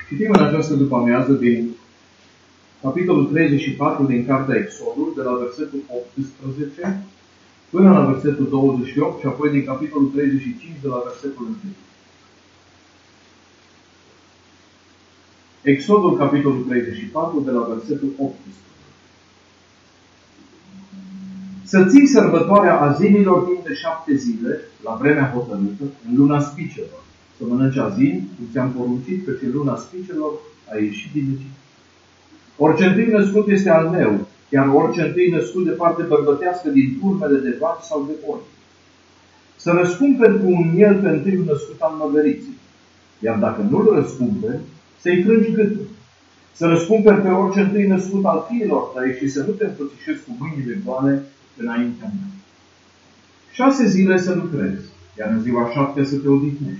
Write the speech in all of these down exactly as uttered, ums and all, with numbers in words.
Citim în această după-amiază din capitolul treizeci și patru din Cartea Exodul, de la versetul optsprezece până la versetul douăzeci și opt și apoi din capitolul treizeci și cinci de la versetul unu. Exodul, capitolul treizeci și patru, de la versetul optsprezece. Să ții sărbătoarea azimilor timp de șapte zile, la vremea hotărâtă, în luna spicelor. Să mănânci azim, cum ți-am poruncit, căci în luna spicelor ai ieșit din Egipt. Orice întâi născut este al meu, chiar orice întâi născut de parte bărbătească din turmele de vaci sau de oi. Să răscumperi cu un miel pe întâiul născut al măgăriții, iar dacă nu-l răscumperi, să-i frângi gâtul. Să răscumperi pe orice întâi născut al fiilor tăi și să nu te îmbrățișezi cu mâinile goale înaintea mea. Șase zile să lucrezi, iar în ziua șaptea să te odihnești.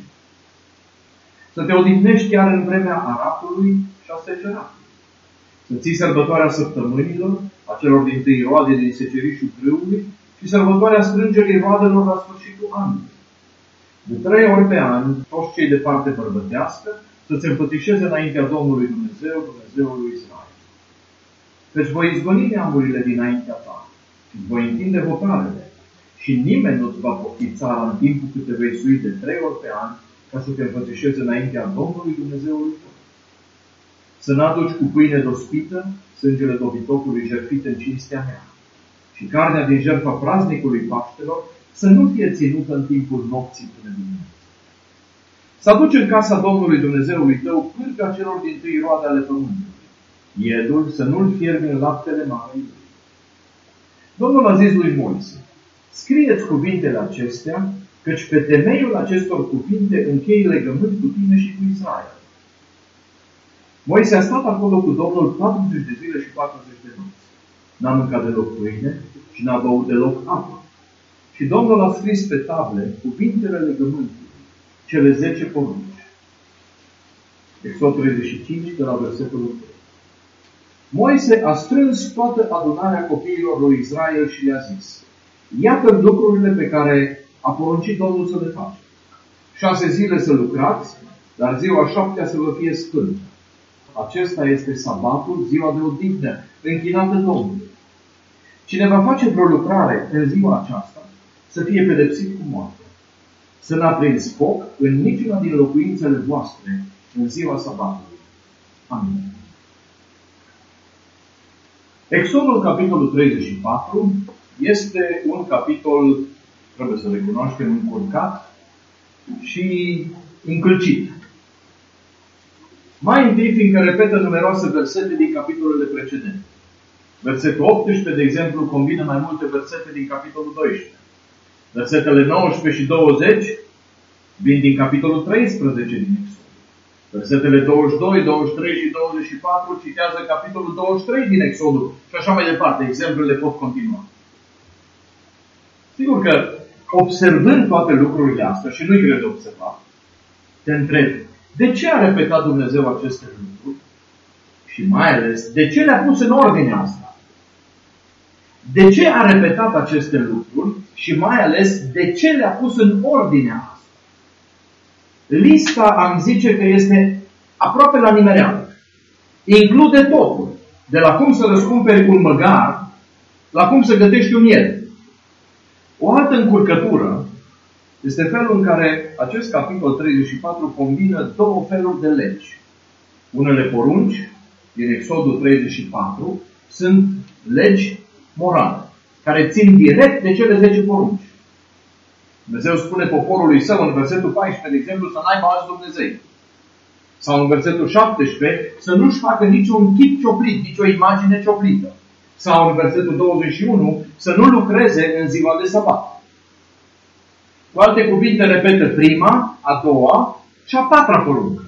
Să te odihnești chiar în vremea aratului și a seceratului. Să ții sărbătoarea săptămânilor, a celor dintâi roade din secerișul grâului și sărbătoarea strângerii roadelor la sfârșitul anului. De trei ori pe an, toți cei de parte bărbătească să se împățișeze înaintea Domnului Dumnezeu, Dumnezeului Israel. Căci voi izgoni neamurile dinaintea ta și voi întinde hotarele și nimeni nu-ți va pofti țara în timpul cât te vei sui de trei ori pe an ca să te împățișeze înaintea Domnului Dumnezeului tău. Să n-aduci cu pâine dospită sângele dobitocului jertfit în cinstea mea și carnea din jertfa praznicului Paștelor să nu fie ținută în timpul nopții până dimineața. Să aduci în casa Domnului Dumnezeului tău pârga celor dintâi roade ale pământului. Iedul să nu-l fierbi în laptele mamei lui. Domnul a zis lui Moise: scrie-ți cuvintele acestea, căci pe temeiul acestor cuvinte închei legământ cu tine și cu Israel. Moise a stat acolo cu Domnul patruzeci de zile și patruzeci de nopți. N-a mâncat deloc pâine și n-a băut deloc apă. Și Domnul a scris pe table cuvintele legământului, cele zece porunci. Exod treizeci și cinci, de la versetul unu. Moise a strâns toată adunarea copiilor lui Israel și le-a zis: iată lucrurile pe care a poruncit Domnul să le faci. Șase zile să lucrați, dar ziua șaptea să vă fie sfântă. Acesta este sabatul, ziua de odihnă, închinată Domnului. Cine va face vreo lucrare în ziua aceasta, să fie pedepsit cu moarte. Să n-a prins foc în niciuna din locuințele voastre în ziua sabatului. Amin. Exodul, capitolul treizeci și patru, este un capitol, trebuie să recunoaștem, încurcat și încălcit. Mai întâi, fiindcă repetă numeroase versete din capitolele precedente. Versetul optsprezece, de exemplu, combină mai multe versete din capitolul doisprezece. Versetele nouăsprezece și douăzeci vin din capitolul treisprezece din Exodul. Versetele douăzeci și doi, douăzeci și trei și douăzeci și patru citează capitolul douăzeci și trei din Exodul și așa mai departe. Exemplele pot continua. Sigur că, observând toate lucrurile astea, și nu-i greu de observat, te întrebi: de ce a repetat Dumnezeu aceste lucruri? Și mai ales, de ce le-a pus în ordine asta? De ce a repetat aceste lucruri? Și mai ales, de ce le-a pus în ordine asta? Lista, am zice că este aproape la nimereală. Include totul. De la cum să răscumperi un măgar, la cum să gătești un miel. O altă încurcătură este felul în care acest capitol treizeci și patru combină două feluri de legi. Unele porunci, din Exodul treizeci și patru, sunt legi morale, care țin direct de cele zece porunci. Dumnezeu spune poporului său în versetul paisprezece, de exemplu, să n-aibă alți Dumnezei. Sau în versetul șaptesprezece, să nu-și facă niciun chip cioplit, nicio imagine cioplită. Sau în versetul douăzeci și unu, să nu lucreze în ziua de sabat. Cu alte cuvinte, repetă prima, a doua și a patra poruncă.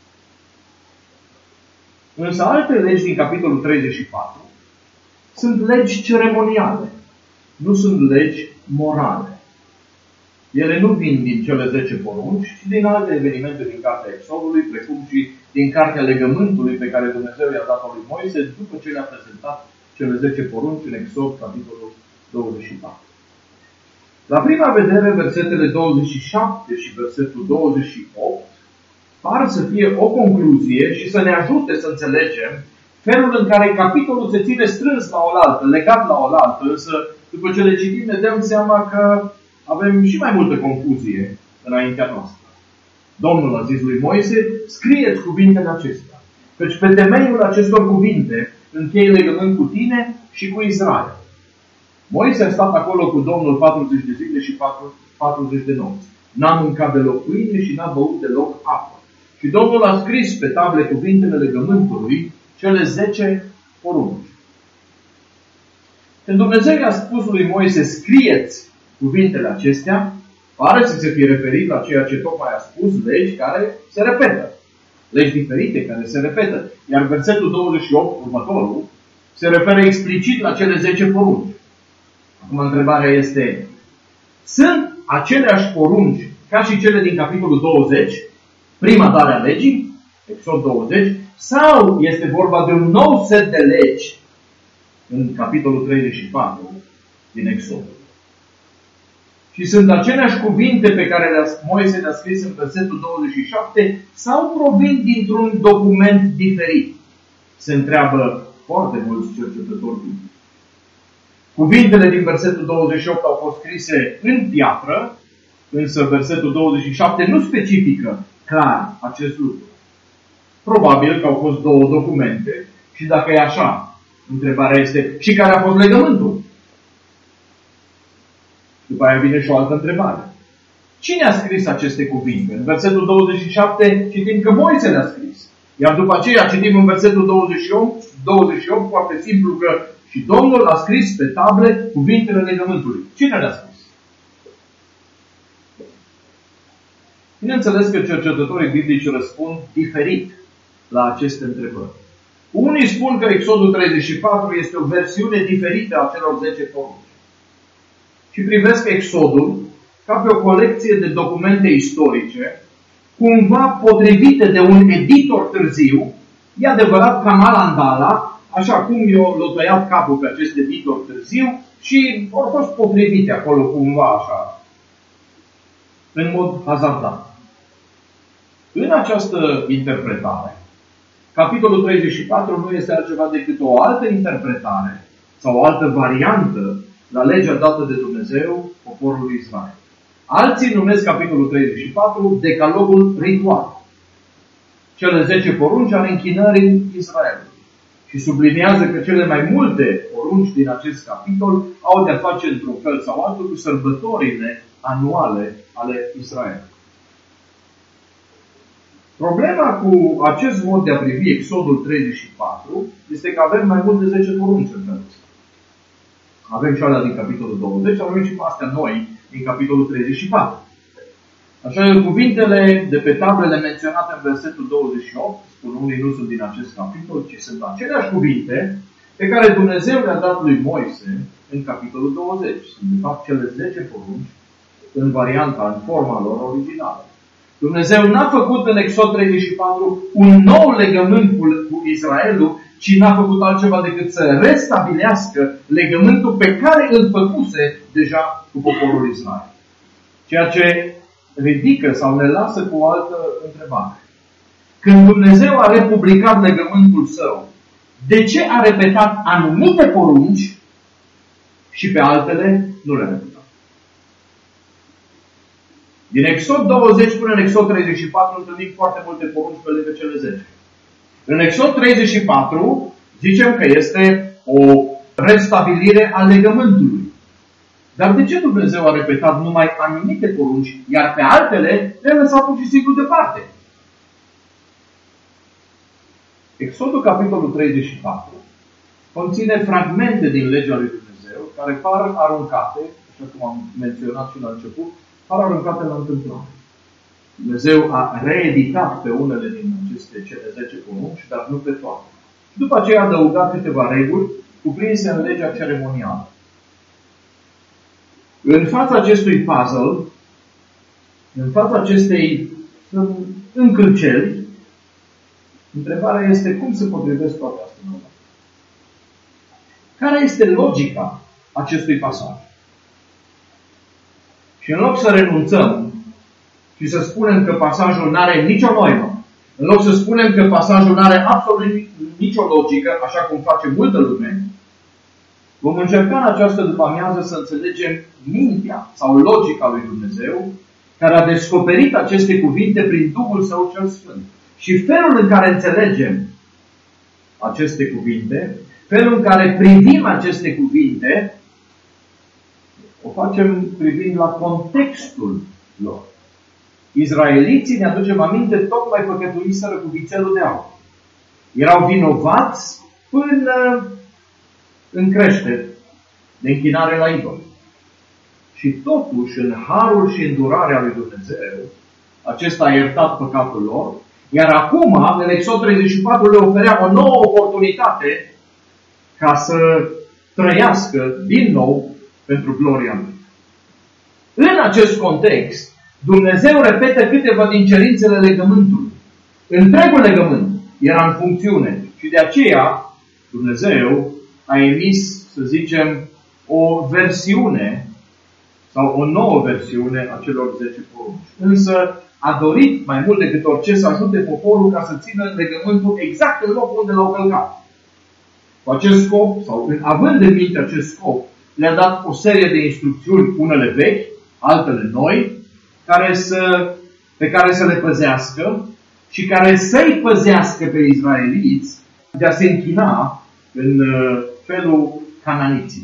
Însă alte legi din capitolul treizeci și patru sunt legi ceremoniale, nu sunt legi morale. Ele nu vin din cele zece porunci, ci din alte evenimente din cartea Exodului, precum și din cartea legământului pe care Dumnezeu i-a dat lui Moise după ce le-a prezentat cele zece porunci în Exod, capitolul douăzeci și patru. La prima vedere, versetele douăzeci și șapte și versetul douăzeci și opt par să fie o concluzie și să ne ajute să înțelegem felul în care capitolul se ține strâns la oaltă, legat la oaltă, însă după ce le citim ne dăm seama că avem și mai multă confuzie înaintea noastră. Domnul a zis lui Moise, scrieți cuvintele acestea, căci pe temeiul acestor cuvinte închei legământ cu tine și cu Israel. Moise a stat acolo cu Domnul patruzeci de zile și patruzeci de nopți. N-a mâncat deloc pâine și n-a băut deloc apă. Și Domnul a scris pe table cuvintele legământului, cele zece porunci. Când Dumnezeu i-a spus lui Moise, scrieți cuvintele acestea, pare să se fie referit la ceea ce tocmai a spus, legi care se repetă. Legi diferite care se repetă. Iar versetul douăzeci și opt, următorul, se referă explicit la cele zece porunci. Acum întrebarea este, sunt aceleași porunci ca și cele din capitolul douăzeci, prima dare a legii, Exod douăzeci, sau este vorba de un nou set de legi în capitolul treizeci și patru din Exod? Și sunt aceleași cuvinte pe care le-a, Moise le-a scris în versetul douăzeci și șapte sau provin dintr-un document diferit? Se întreabă foarte mulți cercetători biblici. Cuvintele din versetul douăzeci și opt au fost scrise în piatră, însă versetul douăzeci și șapte nu specifică clar acest lucru. Probabil că au fost două documente și dacă e așa, întrebarea este, și care a fost legământul? După aia vine și o altă întrebare. Cine a scris aceste cuvinte? În versetul douăzeci și șapte citim că Moise le-a scris. Iar după aceea citim în versetul douăzeci și opt, douăzeci și opt foarte simplu că și Domnul a scris pe table cuvintele legământului. Cine le-a scris? Bineînțeles că cercetătorii biblici răspund diferit la aceste întrebări. Unii spun că Exodul treizeci și patru este o versiune diferită a celor zece porunci. Și privesc Exodul ca pe o colecție de documente istorice, cumva potrivite de un editor târziu, e adevărat ca Malandala, așa cum eu l-o tăiat capul pe acest editor târziu și au fost potrivite acolo cumva așa, în mod hazardat. În această interpretare, capitolul treizeci și patru nu este altceva decât o altă interpretare sau o altă variantă la legea dată de Dumnezeu poporului Israel. Alții numesc capitolul treizeci și patru decalogul ritual. Cele zece porunci ale închinării Israelului. Și subliniază că cele mai multe porunci din acest capitol au de-a face într-un fel sau altul cu sărbătorile anuale ale Israelului. Problema cu acest mod de a privi Exodul treizeci și patru este că avem mai mult de zece porunci în felul ăsta. Avem și alea din capitolul douăzeci, avem și astea noi din capitolul treizeci și patru. Așa că cuvintele de pe tablele menționate în versetul douăzeci și opt, spun unii, nu sunt din acest capitol, ci sunt aceleași cuvinte pe care Dumnezeu le-a dat lui Moise în capitolul douăzeci. Sunt de fapt cele zece porunci în varianta, în forma lor originală. Dumnezeu n-a făcut în Exod treizeci și patru un nou legământ cu Israelul, ci n-a făcut altceva decât să restabilească legământul pe care îl făcuse deja cu poporul Israel. Ceea ce ridică sau ne lasă cu o altă întrebare. Când Dumnezeu a republicat legământul său, de ce a repetat anumite porunci și pe altele nu le-a repetat? Din Exod douăzeci până în Exod treizeci și patru întâlnim foarte multe porunci pe lângă cele zece. În Exod treizeci și patru zicem că este o restabilire a legământului. Dar de ce Dumnezeu a repetat numai anumite porunci, iar pe altele le-a lăsat pur și simplu departe? Exodul capitolul treizeci și patru conține fragmente din legea lui Dumnezeu care par aruncate, așa cum am menționat și la început, par aruncate la întâmplare. Dumnezeu a reeditat pe unele din aceste cele zece porunci, dar nu pe toate. Și după aceea a adăugat câteva reguli cuprinse în legea ceremonială. În fața acestui puzzle, în fața acestei încălceli, întrebarea este cum se potrivesc toate astea în urmă. Care este logica acestui pasaj? Și în loc să renunțăm și să spunem că pasajul nu are nicio noimă, În loc să spunem că pasajul nu are absolut nicio logică, așa cum face multă lume, vom încerca în această după-amiază să înțelegem mintea sau logica lui Dumnezeu, care a descoperit aceste cuvinte prin Duhul Său cel Sfânt. Și felul în care înțelegem aceste cuvinte, felul în care privim aceste cuvinte, o facem privind la contextul lor. Izraeliții, ne aducem aminte, tocmai păcătuiseră cu vițelul de aur. Erau vinovați până în creștere de închinare la idol. Și totuși, în harul și îndurarea lui Dumnezeu, acesta a iertat păcatul lor, iar acum, în Exod treizeci și patru, le oferea o nouă oportunitate ca să trăiască din nou pentru gloria Lui. În acest context, Dumnezeu repetă câteva din cerințele legământului. Întregul legământ era în funcțiune și de aceea Dumnezeu a emis, să zicem, o versiune sau o nouă versiune a celor zece porunci. Însă a dorit mai mult decât orice să ajute poporul ca să țină legământul exact în locul unde l-au călcat. Cu acest scop, sau având în minte acest scop, le-a dat o serie de instrucțiuni, unele vechi, altele noi, care să, pe care să le păzească și care să-i păzească pe izraeliți de a se închina în felul cananiților.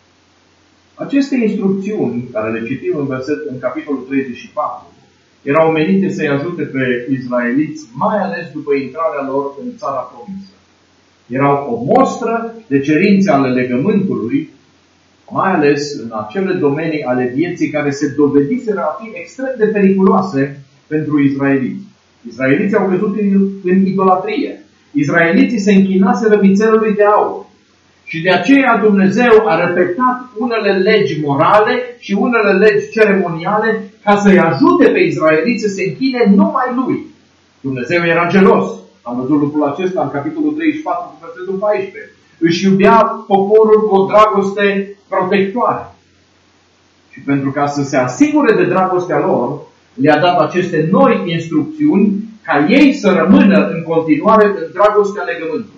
Aceste instrucțiuni, care le citim în, verset, în capitolul treizeci și patru, erau menite să-i ajute pe izraeliți, mai ales după intrarea lor în țara promisă. Erau o mostră de cerințe ale legământului, mai ales în acele domenii ale vieții care se dovediseră a fi extrem de periculoase pentru izraeliți. Izraeliții au căzut în idolatrie. Izraeliții se închinaseră vițelului de aur. Și de aceea Dumnezeu a repetat unele legi morale și unele legi ceremoniale ca să-i ajute pe izraeliți să se închine numai Lui. Dumnezeu era gelos. Am văzut lucrul acesta în capitolul treizeci și patru cu versetul paisprezece. Își iubea poporul cu o dragoste protectoare. Și pentru ca să se asigure de dragostea lor, le-a dat aceste noi instrucțiuni ca ei să rămână în continuare în dragostea legământului.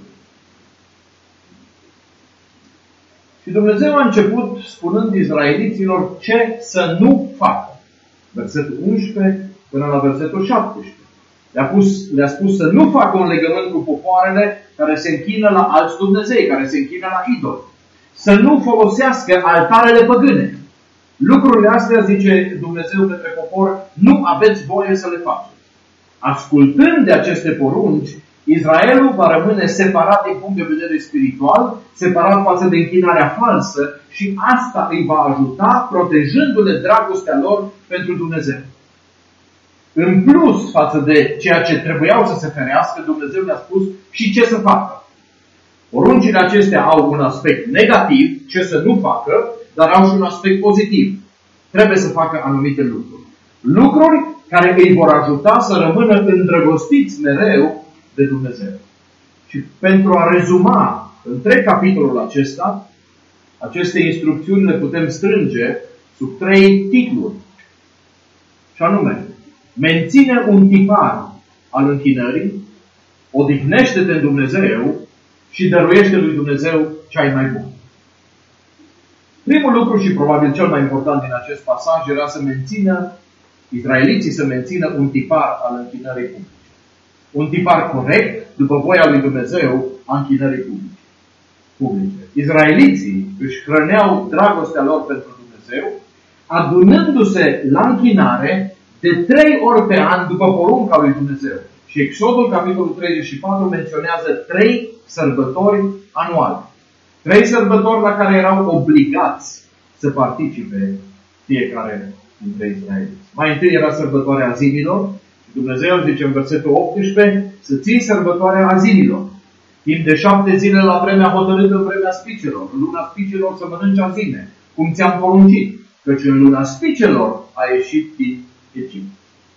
Și Dumnezeu a început spunând izraeliților ce să nu facă. Versetul unsprezece până la versetul șaptesprezece. Le-a, pus, le-a spus să nu facă un legământ cu popoarele care se închină la alți Dumnezei, care se închină la idoli. Să nu folosească altarele păgâne. Lucrurile astea, zice Dumnezeu către popor, nu aveți voie să le faceți. Ascultând de aceste porunci, Israelul va rămâne separat din punct de vedere spiritual, separat față de închinarea falsă și asta îi va ajuta protejându-le dragostea lor pentru Dumnezeu. În plus față de ceea ce trebuiau să se ferească, Dumnezeu le-a spus și ce să facă. Poruncile acestea au un aspect negativ, ce să nu facă, dar au și un aspect pozitiv. Trebuie să facă anumite lucruri. Lucruri care îi vor ajuta să rămână îndrăgostiți mereu de Dumnezeu. Și pentru a rezuma întreg capitolul acesta, aceste instrucțiuni le putem strânge sub trei titluri. Și anume, menține un tipar al închinării, odihnește-te în Dumnezeu și dăruiește lui Dumnezeu ce-ai mai bun. Primul lucru și probabil cel mai important din acest pasaj era să mențină, izraeliții să mențină un tipar al închinării publice. Un tipar corect, după voia lui Dumnezeu, a închinării publice. Izraeliții își hrăneau dragostea lor pentru Dumnezeu, adunându-se la închinare de trei ori pe an după porunca lui Dumnezeu. Și Exodul, capitolul treizeci și patru, menționează trei sărbători anuale. Trei sărbători la care erau obligați să participe fiecare dintre izraeliți. Mai întâi era sărbătoarea Azimilor. Dumnezeu zice în versetul optsprezece să ții sărbătoarea Azimilor. Timp de șapte zile la vremea hotărâtă în vremea spicelor. În luna spicelor să mănânci azime, cum ți-am poruncit. Căci în luna spicelor a ieșit din Egipt.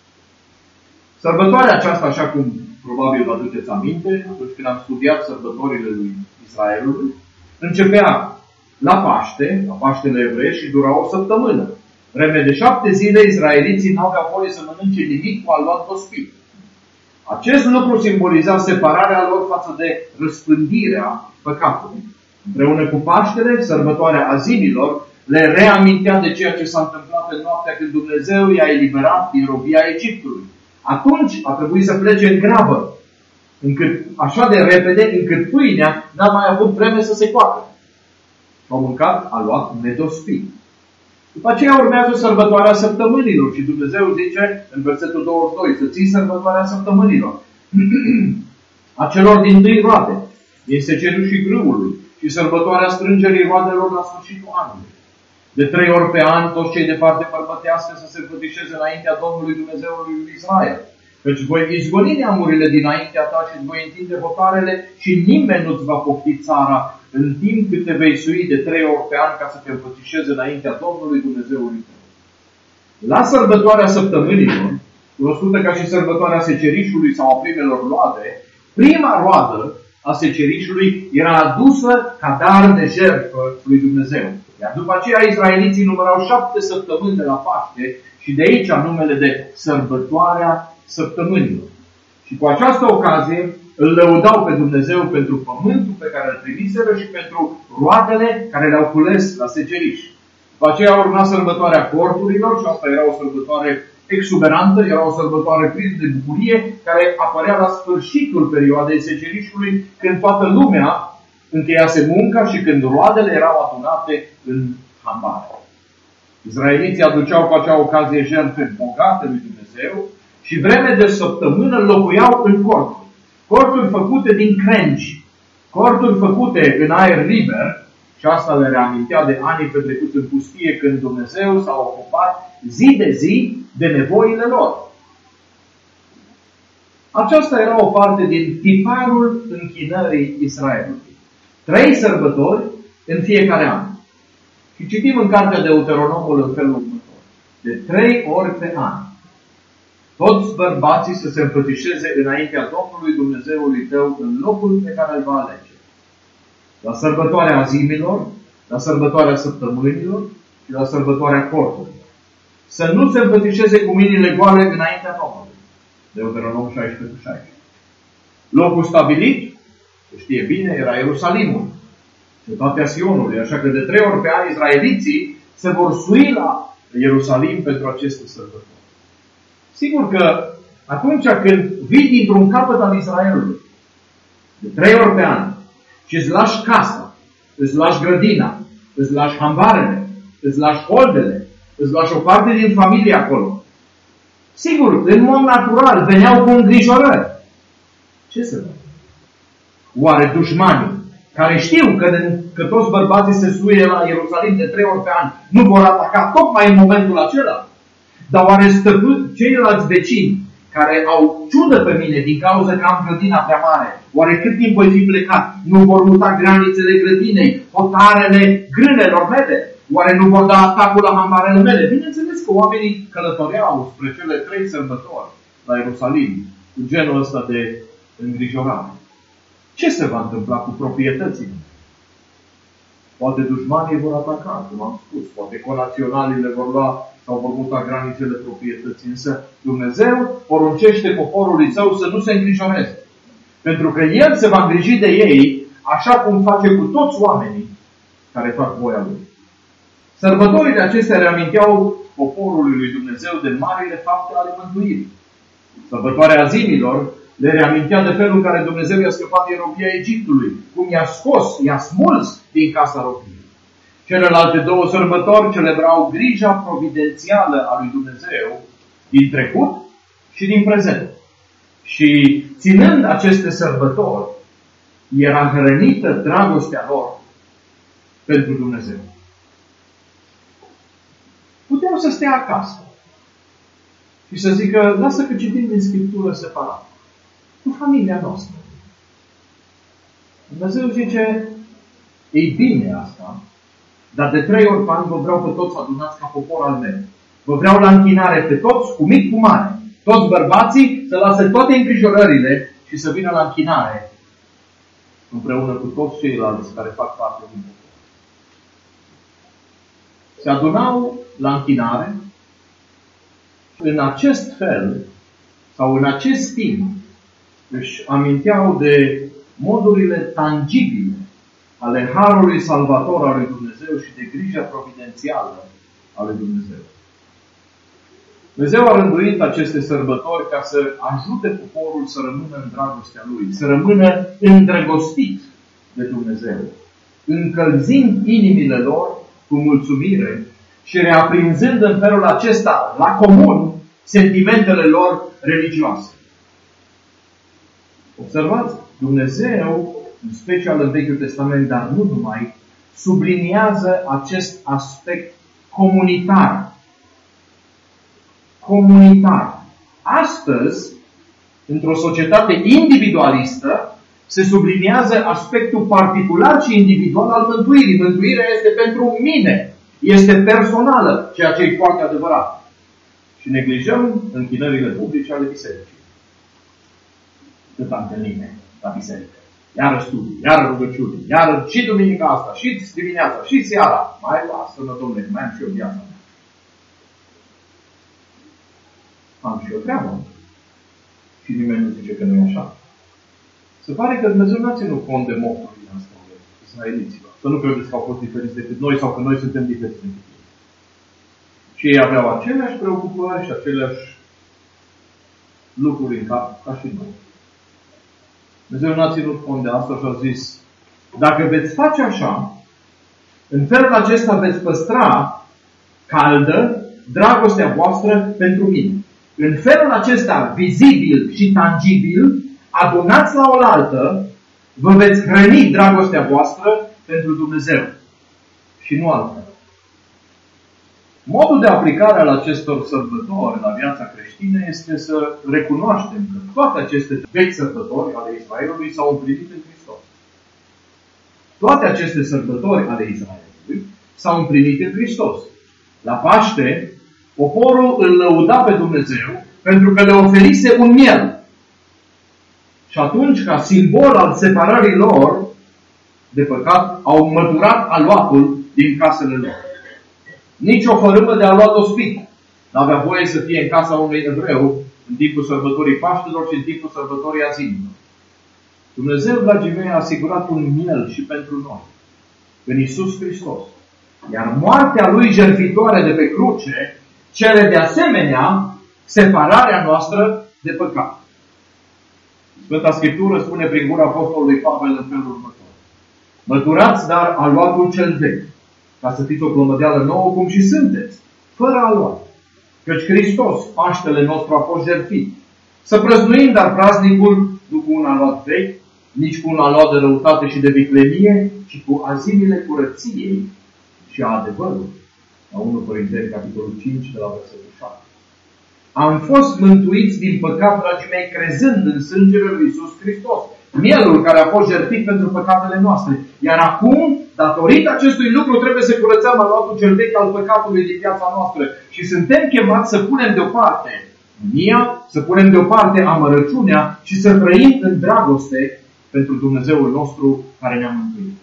Sărbătoarea aceasta, așa cum probabil vă aduceți aminte, atunci când am studiat sărbătorile lui Israelului, începea la Paște, la Paștele Evrei, și dura o săptămână. Vreme de șapte zile, izraeliții n-aveau voie să mănânce nimic cu aluat tospit. Acest lucru simboliza separarea lor față de răspândirea păcatului. Împreună cu Paștele, sărbătoarea Azimilor, le reamintea de ceea ce s-a întâmplat în noaptea când Dumnezeu i-a eliberat din robia Egiptului. Atunci a trebuit să plece în grabă, încât, așa de repede, încât pâinea n-a mai avut vreme să se coacă. Au mâncat, a luat nedospit. După aceea urmează sărbătoarea săptămânilor și Dumnezeu zice în versetul douăzeci și doi să ții sărbătoarea săptămânilor a celor din tâi roade, din secerișul grâului și sărbătoarea strângerii roadelor la sfârșitul anului. De trei ori pe an, toți cei de parte bărbătească să se înfățișeze înaintea Domnului Dumnezeului lui Israel. Căci voi izgoni neamurile dinaintea ta și îți voi întinde hotarele și nimeni nu-ți va pofti țara în timp cât te vei sui de trei ori pe an ca să te înfățișeze înaintea Domnului Dumnezeului tău. La sărbătoarea săptămânilor, cunoscută ca și sărbătoarea secerișului sau a primelor roade, prima roadă a secerișului era adusă ca dar de jertfă lui Dumnezeu. Iar după aceea israeliții numărau șapte săptămâni de la Paște și de aici numele de sărbătoarea săptămânilor. Și cu această ocazie îl lăudau pe Dumnezeu pentru pământul pe care îl primiseră și pentru roadele care le-au cules la seceriș. După aceea urma sărbătoarea corturilor și asta era o sărbătoare exuberantă, era o sărbătoare plină de bucurie care apărea la sfârșitul perioadei secerișului, când toată lumea încheiase munca și când roadele erau adunate în hambare. Izraeliții aduceau cu acea ocazie jertfe bogate lui Dumnezeu și vreme de săptămână locuiau în corturi. Corturi făcute din crengi, corturi făcute în aer liber, și asta le reamintea de anii petrecuți în pustie când Dumnezeu s-a ocupat zi de zi de nevoile lor. Aceasta era o parte din tiparul închinării Israelului. Trei sărbători în fiecare an. Și citim în cartea Deuteronomul în felul următor. De trei ori pe an. Toți bărbații să se înfățișeze înaintea Domnului Dumnezeului tău în locul pe care îl va alege. La sărbătoarea Azimilor, la sărbătoarea săptămânilor și la sărbătoarea corturilor. Să nu se înfățișeze cu mâinile goale înaintea Domnului. Deuteronom șaisprezece șaisprezece. Locul stabilit, se știe bine, era Ierusalimul, cetatea Sionului, așa că de trei ori pe an izraeliții se vor sui la Ierusalim pentru aceste sărbători. Sigur că atunci când vii dintr-un capăt al Israelului, de trei ori pe an, și îți lași casa, îți lași grădina, îți lași hambarele, îți lași holdele, îți lași o parte din familie acolo. Sigur, în mod natural, veneau cu îngrijorări. Ce să fac? Oare dușmanii, care știu că, că toți bărbații se suie la Ierusalim de trei ori pe an, nu vor ataca tocmai în momentul acela? Dar oare stăpân, ceilalți vecini, care au ciudă pe mine din cauza că am grădina prea mare, oare cât timp voi fi plecat? Nu vor muta granițele grădinei, hotarele grânelor mele? Oare nu vor da atacul la hambarele mele? Bineînțeles că oamenii călătoreau spre cele trei sărbători la Ierusalim cu genul ăsta de îngrijorare. Ce se va întâmpla cu proprietățile? Poate dușmanii vor ataca, cum am spus. Poate conaționalii le vor lua sau vor muta granițele proprietății. Însă Dumnezeu poruncește poporului său să nu se îngrijoreze. Pentru că El se va îngriji de ei așa cum face cu toți oamenii care fac voia Lui. Sărbătorile acestea reaminteau poporului lui Dumnezeu de marile fapte ale mântuirii. Sărbătoarea Azimilor le reamintea de felul în care Dumnezeu i-a scăpat din robia Egiptului, cum i-a scos, i-a smuls din casa robiei. Celelalte două sărbători celebrau grija providențială a lui Dumnezeu din trecut și din prezent. Și ținând aceste sărbători, era hrănită dragostea lor pentru Dumnezeu. Puteau să stea acasă și să zică, lasă că citim din Scriptură separat, cu familia noastră. Dumnezeu zice, ei bine asta, dar de trei ori pe an vă vreau pe toți adunați ca popor al meu. Vă vreau la închinare pe toți, cu mic, cu mare. Toți bărbații să lase toate îngrijorările și să vină la închinare împreună cu toți ceilalți care fac parte din popor. Se adunau la închinare. În acest fel, sau în acest timp, își aminteau de modurile tangibile ale harului salvator al lui Dumnezeu și de grija providențială a lui Dumnezeu. Dumnezeu a rânduit aceste sărbători ca să ajute poporul să rămână în dragostea Lui, să rămână îndrăgostit de Dumnezeu, încălzind inimile lor cu mulțumire și reaprinzând în felul acesta la comun sentimentele lor religioase. Observați, Dumnezeu, în special în Vechiul Testament, dar nu numai, subliniază acest aspect comunitar. Comunitar. Astăzi, într-o societate individualistă, se subliniază aspectul particular și individual al mântuirii. Mântuirea este pentru mine. Este personală, ceea ce e foarte adevărat. Și neglijăm închinările publice ale bisericii. Cât întâlnire la biserică. Iară studii, iară rugăciune, iară și duminica asta, și dimineața, și seara. Mai lasă-mă, domnule, mai am și eu viața mea. Am și eu treabă. Și nimeni nu zice că nu e așa. Se pare că Dumnezeu n-a ținut cont de moturile astea ale israeliților. Să nu credeți că au fost diferiți decât noi sau că noi suntem diferiți decât ei. Și ei aveau aceleași preocupări și aceleași lucruri în cap ca și noi. Dumnezeu n-a ținut cont de asta și a zis, dacă veți face așa, în felul acesta veți păstra caldă dragostea voastră pentru mine. În felul acesta, vizibil și tangibil, adunați la oaltă, vă veți hrăni dragostea voastră pentru Dumnezeu. Și nu altfel. Modul de aplicare al acestor sărbători la viața creștină este să recunoaștem că toate aceste vechi sărbători ale Israelului s-au împlinit în Hristos. Toate aceste sărbători ale Israelului s-au împlinit în Hristos. La Paște, poporul îl lăuda pe Dumnezeu pentru că le oferise un miel. Și atunci, ca simbol al separării lor de păcat, au măturat aluatul din casele lor. Nici o fărâmă de aluat ospit n-avea voie să fie în casa unui evreu în timpul sărbătorii Paștelor și în timpul sărbătorii Azimilor. Dumnezeu, dragii mei, a asigurat un miel și pentru noi, în Iisus Hristos. Iar moartea Lui jertfitoare de pe cruce cere de asemenea separarea noastră de păcat. Sfânta Scriptură spune prin gura apostolului Pavel în felul următor. Măturați, dar aluatul cel vechi, ca să fiți o plămădeală nouă cum și sunteți, fără aluat. Căci Hristos, Paștele nostru, a fost jertfit. Să prăznuim, dar praznicul nu cu un aluat vechi, nici cu un aluat de răutate și de viclenie, ci cu azimile curăției și a adevărului. La întâi Corinteni, capitolul cinci, de la versetul șapte. Am fost mântuiți din păcat, dragii mei, crezând în sângele lui Iisus Hristos. Mielul care a fost jertfit pentru păcatele noastre. Iar acum, datorită acestui lucru, trebuie să curățăm aluatul cel vechi al păcatului din viața noastră. Și suntem chemați să punem deoparte mânia, să punem deoparte amărăciunea și să trăim în dragoste pentru Dumnezeul nostru care ne-a mântuit.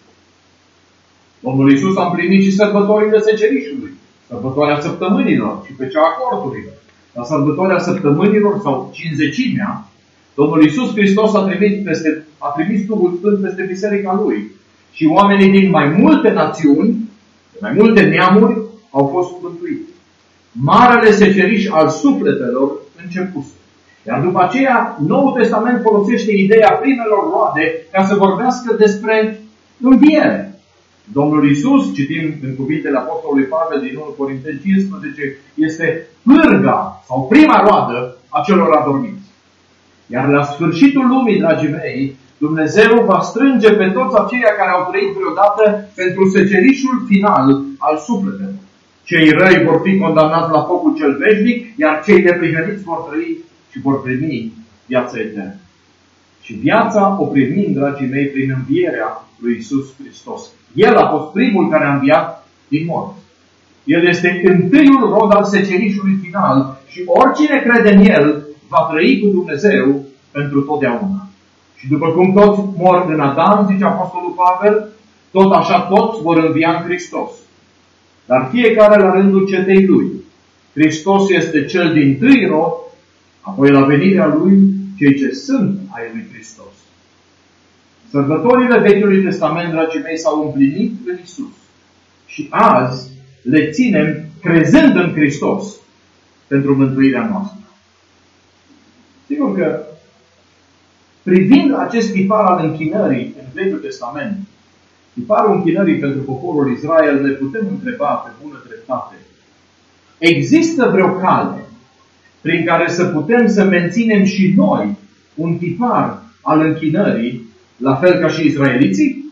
Domnul Iisus a împlinit și sărbătorile secerișului, sărbătoarea săptămânilor și pe cea a corturilor. La sărbătoarea săptămânilor sau cinzecimea, Domnul Iisus Hristos a trimis, peste, a trimis Duhul Sfânt peste biserica Lui. Și oamenii din mai multe națiuni, de mai multe neamuri, au fost mântuiți. Marele seceriș al sufletelor începuse. Iar după aceea, Noul Testament folosește ideea primelor roade ca să vorbească despre înviere. Domnul Iisus, citim în cuvintele Apostolului Pavel din întâi Corinteni cincisprezece, este pârga sau prima roadă a celor adormiți. Iar la sfârșitul lumii, dragii mei, Dumnezeu va strânge pe toți aceia care au trăit vreodată pentru secerișul final al sufletelor. Cei răi vor fi condamnați la focul cel veșnic, iar cei neprihăniți vor trăi și vor primi viața eternă. Și viața o primim, dragii mei, prin învierea lui Iisus Hristos. El a fost primul care a înviat din morți. El este întâiul rod al secerișului final și oricine crede în El va trăi cu Dumnezeu pentru totdeauna. Și după cum toți mor în Adam, zice Apostolul Pavel, tot așa toți vor învia în Hristos. Dar fiecare la rândul cetei Lui. Hristos este cel dintâi rod, apoi la venirea Lui cei ce sunt ai lui Hristos. Sărbătorile Vechiului Testament, dragii mei, s-au împlinit în Iisus. Și azi le ținem crezând în Hristos pentru mântuirea noastră. Sigur că, privind acest tipar al închinării în Vechiul Testament, tiparul închinării pentru poporul Israel, ne putem întreba pe bună dreptate: există vreo cale prin care să putem să menținem și noi un tipar al închinării, la fel ca și israeliții?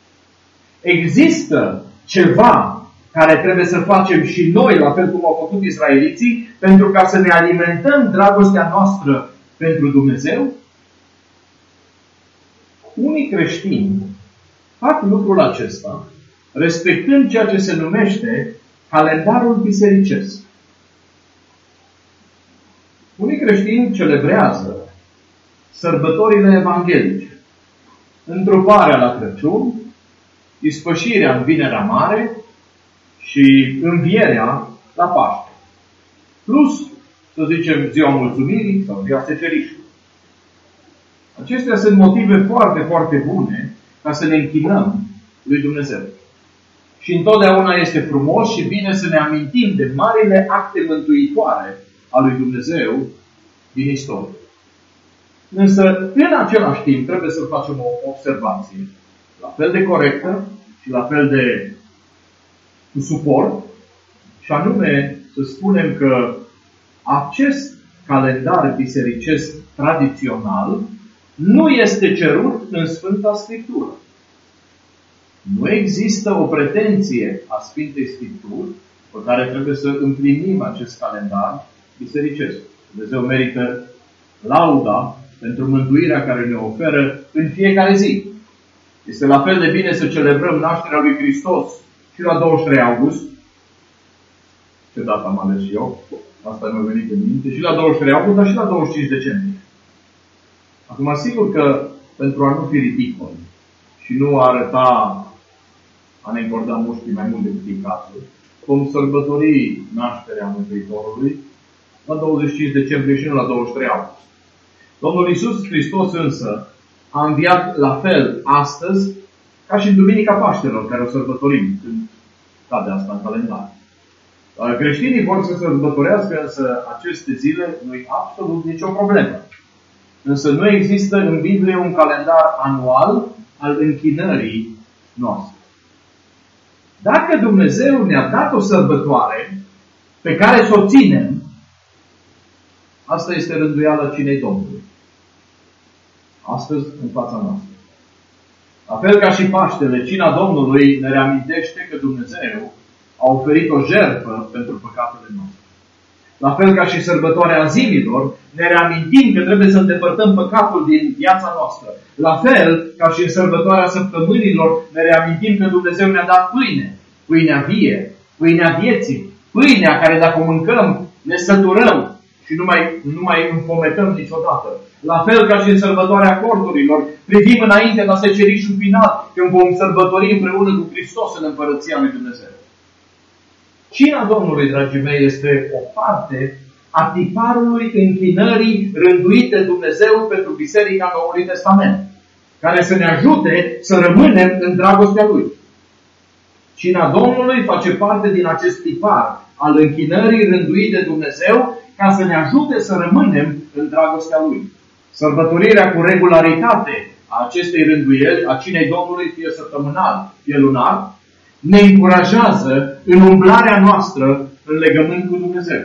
Există ceva care trebuie să facem și noi, la fel cum au făcut israeliții, pentru ca să ne alimentăm dragostea noastră pentru Dumnezeu? Unii creștini fac lucrul acesta respectând ceea ce se numește calendarul bisericesc. Unii creștini celebrează sărbătorile evanghelice: întruparea la Crăciun, ispășirea în Vinerea Mare și învierea la Paște. Plus, să zicem, ziua mulțumirii sau ziua secerișului. Acestea sunt motive foarte, foarte bune ca să ne închinăm lui Dumnezeu. Și întotdeauna este frumos și bine să ne amintim de marile acte mântuitoare a lui Dumnezeu din istorie. Însă, în același timp, trebuie să facem o observație la fel de corectă și la fel de cu suport, și anume să spunem că acest calendar bisericesc tradițional nu este cerut în Sfânta Scriptură. Nu există o pretenție a Sfintei Scripturi pe care trebuie să împlinim acest calendar bisericesc. Dumnezeu merită lauda pentru mântuirea care ne oferă în fiecare zi. Este la fel de bine să celebrăm nașterea lui Hristos și la douăzeci și trei august. Ce dată am ales și eu? Asta mi-a venit în minte. Și la douăzeci și trei august, dar și la douăzeci și cinci decembrie. Acum, sigur că pentru a nu fi ridicol și nu a arăta, a ne încorda mușchii mai mult decât în cazul, vom sărbători nașterea Mântuitorului la douăzeci și cinci decembrie și nu la douăzeci și trei august. Domnul Iisus Hristos însă a înviat la fel astăzi ca și în Duminica Paștelor, care o sărbătorim când cade asta în calendar. Creștinii vor să sărbătorească însă aceste zile, nu-i absolut nicio problemă. Însă nu există în Biblie un calendar anual al închinării noastre. Dacă Dumnezeu ne-a dat o sărbătoare pe care să o ținem, asta este rânduiala cinei Domnului. Astăzi, în fața noastră. La fel ca și Paștele, cina Domnului ne reamintește că Dumnezeu a oferit o jertfă pentru păcatele noastre. La fel ca și sărbătoarea zililor, ne reamintim că trebuie să îndepărtăm păcatul din viața noastră. La fel ca și în sărbătoarea săptămânilor, ne reamintim că Dumnezeu ne-a dat pâine. Pâinea vie, pâinea vieții, pâinea care dacă o mâncăm, ne săturăm și nu mai, nu mai înfometăm niciodată. La fel ca și în sărbătoarea corturilor, privim înainte la secerișul final, când vom sărbători împreună cu Hristos în Împărăția lui Dumnezeu. Cina Domnului, dragii mei, este o parte a tiparului închinării rânduite Dumnezeu pentru Biserica Noului Testament, care să ne ajute să rămânem în dragostea Lui. Cina Domnului face parte din acest tipar al închinării rânduite de Dumnezeu ca să ne ajute să rămânem în dragostea Lui. Sărbătorirea cu regularitate a acestei rânduieli, a cinei Domnului, fie săptămânal, fie lunar, ne încurajează în umblarea noastră în legământ cu Dumnezeu.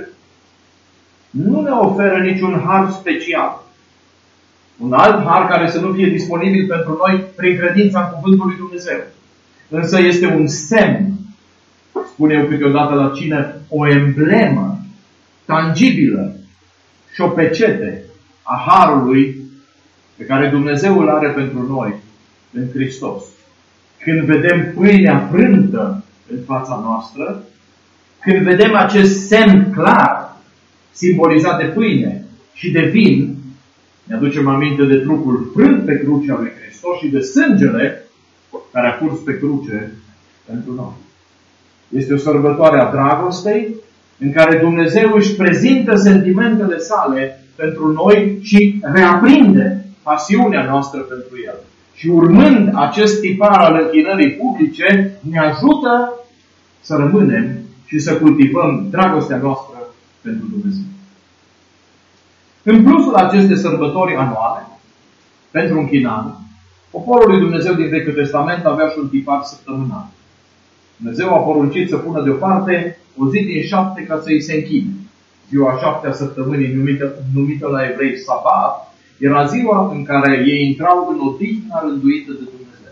Nu ne oferă niciun har special. Un alt har care să nu fie disponibil pentru noi prin credința în Cuvântul lui Dumnezeu. Însă este un semn, spune eu câteodată la cină, o emblemă tangibilă și o pecete a harului pe care Dumnezeu îl are pentru noi în Hristos. Când vedem pâinea frântă în fața noastră, când vedem acest semn clar, simbolizat de pâine și de vin, ne aducem aminte de trupul frânt pe crucea lui Hristos și de sângele care a curs pe cruce pentru noi. Este o sărbătoare a dragostei în care Dumnezeu își prezintă sentimentele sale pentru noi și reaprinde pasiunea noastră pentru El. Și urmând acest tipar al închinării publice, ne ajută să rămânem și să cultivăm dragostea noastră pentru Dumnezeu. În plusul acestei sărbători anuale, pentru închinare, poporul lui Dumnezeu din Vechiul Testament avea și un tipar săptămânal. Dumnezeu a poruncit să pună deoparte o zi din șapte ca să îi se închine. Ziua șaptea săptămânii, numită, numită la evrei Sabat, era ziua în care ei intrau în odihna rânduită de Dumnezeu.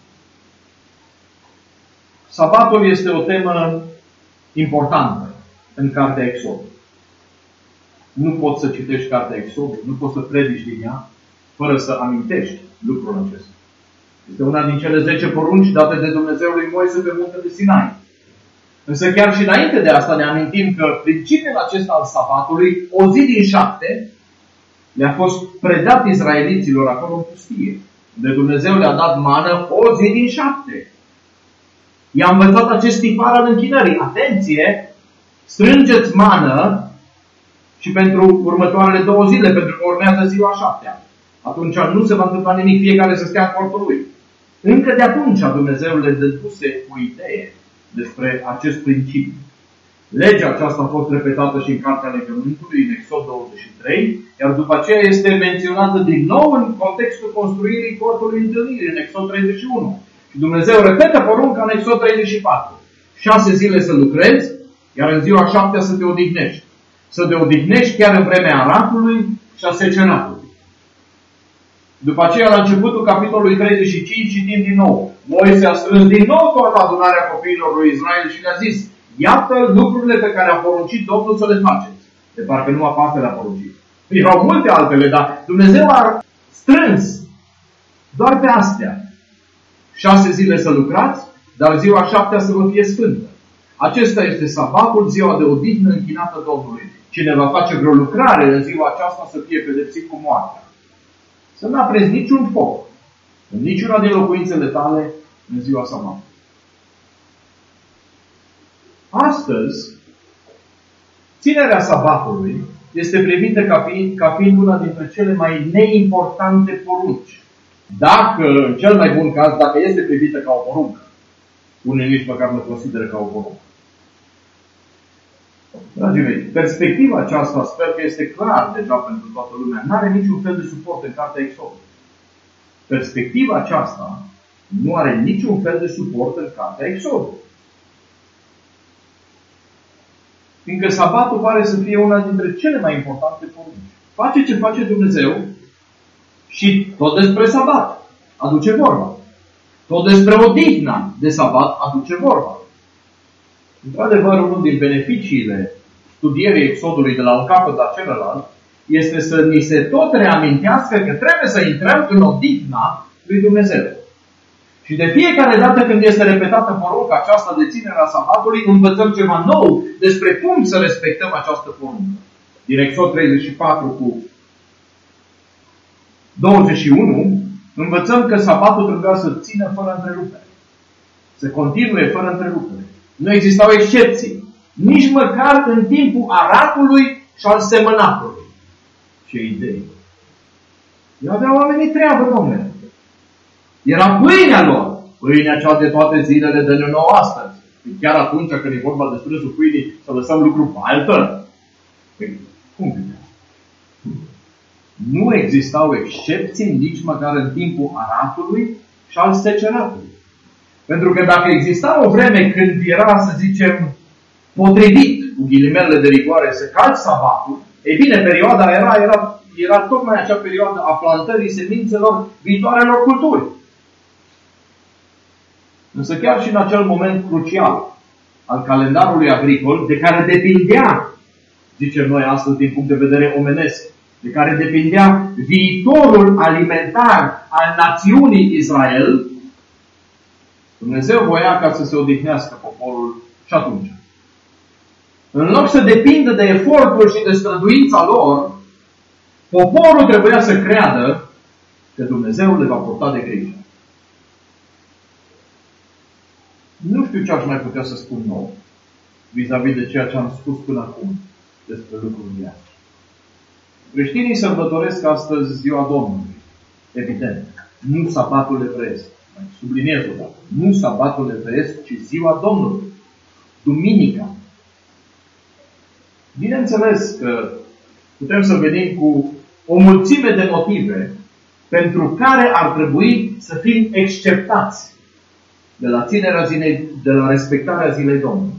Sabatul este o temă importantă în cartea Exod. Nu poți să citești cartea Exod, nu poți să predici din ea, fără să amintești lucrul acesta. Este una din cele zece porunci date de Dumnezeu lui Moise pe muntele Sinai. Însă chiar și înainte de asta ne amintim că principiul acesta al sabatului, o zi din șapte, le-a fost predat izraeliților acolo în pustie, unde Dumnezeu le-a dat mană o zi din șapte. I-a învățat acest tipar al închinării. Atenție! Strângeți mană și pentru următoarele două zile, pentru că urmează ziua șaptea. Atunci nu se va întâmpla nimic, fiecare să stea în cortul lui. Încă de atunci Dumnezeu le dăduse o idee despre acest principiu. Legea aceasta a fost repetată și în Cartea Legământului, în Exod douăzeci și trei, iar după aceea este menționată din nou în contextul construirii cortului întâlnirii, în Exod treizeci și unu. Și Dumnezeu repetă porunca în Exod treizeci și patru. Șase zile să lucrezi, iar în ziua șaptea să te odihnești. Să te odihnești chiar în vremea aratului și a secenatului. După aceea, la începutul capitolului treizeci și cinci, citim din nou. Moise a strâns din nou toată adunarea copiilor lui Israel și le-a zis: iată lucrurile pe care a poruncit Domnul să le faceți. De parcă nu aparte le-a poruncit. Erau multe altele, dar Dumnezeu a strâns doar pe astea. Șase zile să lucrați, dar ziua șaptea să vă fie sfântă. Acesta este sabatul, ziua de odihnă închinată Domnului. Cine va face vreo lucrare în ziua aceasta să fie pedepsit cu moartea. Să nu aprezi niciun foc în niciuna din locuințele tale în ziua sabatului. Astăzi, ținerea sabatului este privită ca fiind, ca fiind una dintre cele mai neimportante porunci. Dacă, în cel mai bun caz, dacă este privită ca o poruncă. Unii nici măcar nu consideră ca o poruncă. Dragii mei, perspectiva aceasta sper că este clar deja pentru toată lumea. Nu are niciun fel de suport în cartea Exod. Perspectiva aceasta nu are niciun fel de suport în cartea Exod. Fiindcă sabatul pare să fie una dintre cele mai importante porunci. Face ce face Dumnezeu și tot despre sabat aduce vorba. Tot despre odihna de sabat aduce vorba. Într-adevăr, unul din beneficiile studierii Exodului de la un capăt la celălalt este să ni se tot reamintească că trebuie să intrăm în odihna lui Dumnezeu. Și de fiecare dată când este repetată porunca aceasta de ținerea sabatului, învățăm ceva nou despre cum să respectăm această poruncă. Din Exod treizeci și patru cu douăzeci și unu, învățăm că sabatul trebuia să țină fără întrerupere. Să continue fără întrerupere. Nu existau excepții. Nici măcar în timpul aratului și al semănatului. Ce idei! Eu aveau oamenii treabă, domnule. Era pâinea lor. Pâinea cea de toate zilele de nouă astăzi. Chiar atunci când e vorba de strânsul pâinii, să lăsăm lucru pe altă. Păi, cum gândeam? Nu existau excepții nici măcar în timpul aratului și al seceratului. Pentru că dacă exista o vreme când era, să zicem, potrivit, cu ghilimelele de rigoare, să calci sabatul, ei bine, perioada era, era, era tocmai acea perioadă a plantării semințelor viitoarelor culturi. Însă chiar și în acel moment crucial al calendarului agricol, de care depindea, zicem noi astăzi din punct de vedere omenesc, de care depindea viitorul alimentar al națiunii Israel, Dumnezeu voia ca să se odihnească poporul și atunci. În loc să depindă de efortul și de străduința lor, poporul trebuia să creadă că Dumnezeu le va purta de grijă. Nu știu ce aș mai putea să spun nou vis-a-vis de ceea ce am spus până acum despre lucrurile astea. Creștinii sărbătoresc astăzi ziua Domnului. Evident. Nu sabatul evreiesc. Mai subliniez o dată. Nu sabatul evreiesc, ci ziua Domnului. Duminica. Bineînțeles că putem să venim cu o mulțime de motive pentru care ar trebui să fim exceptați de la ținerea zilei, de la respectarea zilei Domnului.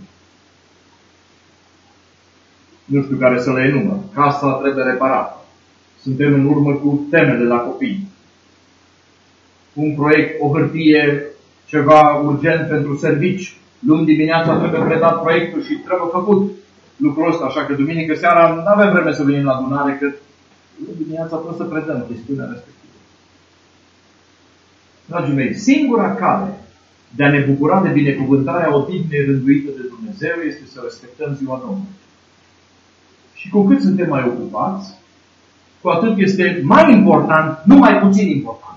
Nu știu care să le enumăr. Casa trebuie reparată. Suntem în urmă cu temele la copii. Un proiect, o hârtie, ceva urgent pentru servici. Luni dimineața trebuie predat proiectul și trebuie făcut lucrul ăsta. Așa că duminică seara nu avem vreme să venim la adunare, că luni dimineața trebuie să predăm chestiunea respectivă. Dragii mei, singura cale de a ne bucura de binecuvântarea odihnei rânduită de Dumnezeu este să respectăm ziua Domnului. Și cu cât suntem mai ocupați, cu atât este mai important, nu mai puțin important.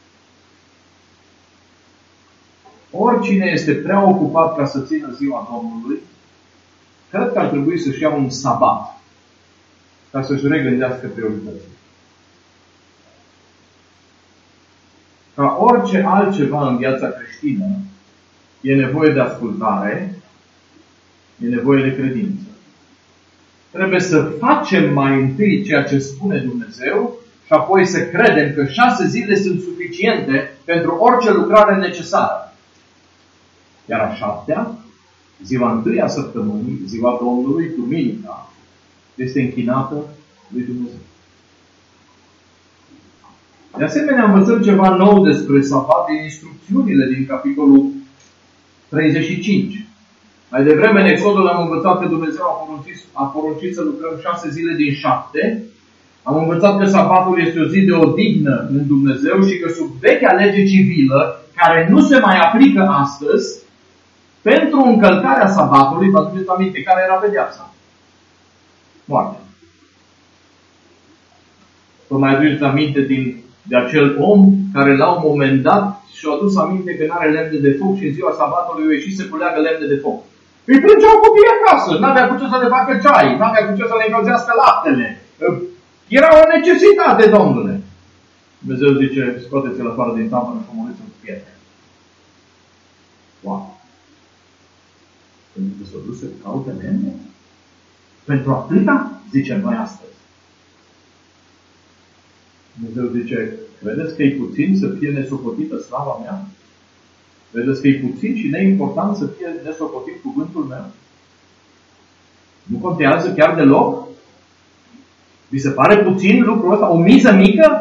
Oricine este prea ocupat ca să țină ziua Domnului, cred că ar trebui să-și ia un sabat ca să-și regândească prioritățile. Ca orice altceva în viața creștină, e nevoie de ascultare, e nevoie de credință. Trebuie să facem mai întâi ceea ce spune Dumnezeu și apoi să credem că șase zile sunt suficiente pentru orice lucrare necesară. Iar a șaptea, ziua întâi a săptămânii, ziua Domnului, duminica, este închinată lui Dumnezeu. De asemenea, învățăm ceva nou despre sabat din instrucțiunile din capitolul treizeci și cinci. Mai devreme, în Exodul am învățat că Dumnezeu a poruncit, a poruncit să lucrăm șase zile din șapte. Am învățat că sabatul este o zi de odihnă în Dumnezeu și că sub vechea lege civilă, care nu se mai aplică astăzi, pentru încălcarea sabatului, vă aduceți aminte care era pedeapsa? Moartea. Vă mai aduceți aminte din, de acel om care la un moment dat și-a adus aminte că n-are lemne de foc și în ziua sabatului o ieșit să culeagă lemne de foc. Îi plângeau copiii acasă, n-avea cu ce să le facă ceai, n-avea cu ce să le încălzească laptele. Era o necesitate, Domnule. Dumnezeu zice, scoateți-l afară din tabără și omorâți în pietre. Wow! Pentru că s-a dus să caute lemne? Pentru atâta? Zicem noi astăzi. Dumnezeu zice, vedeți că e puțin să fie nesocotită slava mea? Vedeți că e puțin și neimportant să fie nesocotit cuvântul meu? Nu contează chiar deloc? Vi se pare puțin lucrul ăsta? O miză mică?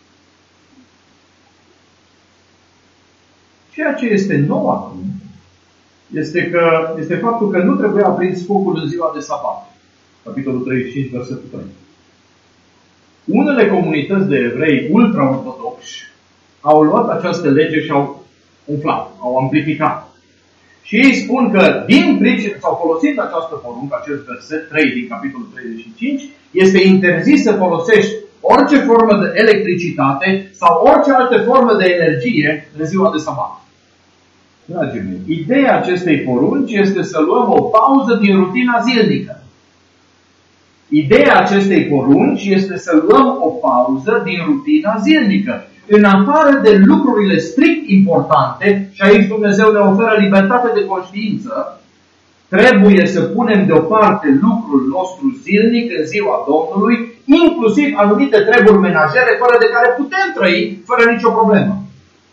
Ceea ce este nou acum este, că, este faptul că nu trebuie aprins focul în ziua de sabat. Capitolul treizeci și cinci, versetul trei. Unele comunități de evrei ultra-ortodoxi au luat această lege și au umflat, au amplificat. Și ei spun că din pricină, sau folosind această poruncă, acest verset trei din capitolul treizeci și cinci, este interzis să folosești orice formă de electricitate sau orice altă formă de energie în ziua de sabat. Dragii mei, ideea acestei porunci este să luăm o pauză din rutina zilnică. Ideea acestei porunci este să luăm o pauză din rutina zilnică. În afară de lucrurile strict importante, și aici Dumnezeu ne oferă libertate de conștiință, trebuie să punem deoparte lucrul nostru zilnic în ziua Domnului, inclusiv anumite treburi menajere, fără de care putem trăi, fără nicio problemă.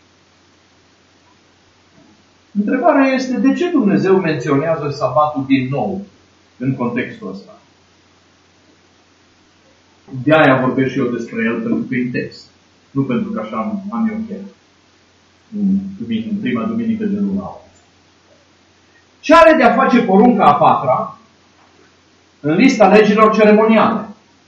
Întrebarea este, de ce Dumnezeu menționează sabatul din nou în contextul ăsta? De-aia vorbesc și eu despre el, pentru că e text. Nu pentru că așa am, am eu chiar. În prima duminică de luna august. Ce are de a face porunca a patra în lista legilor ceremoniale?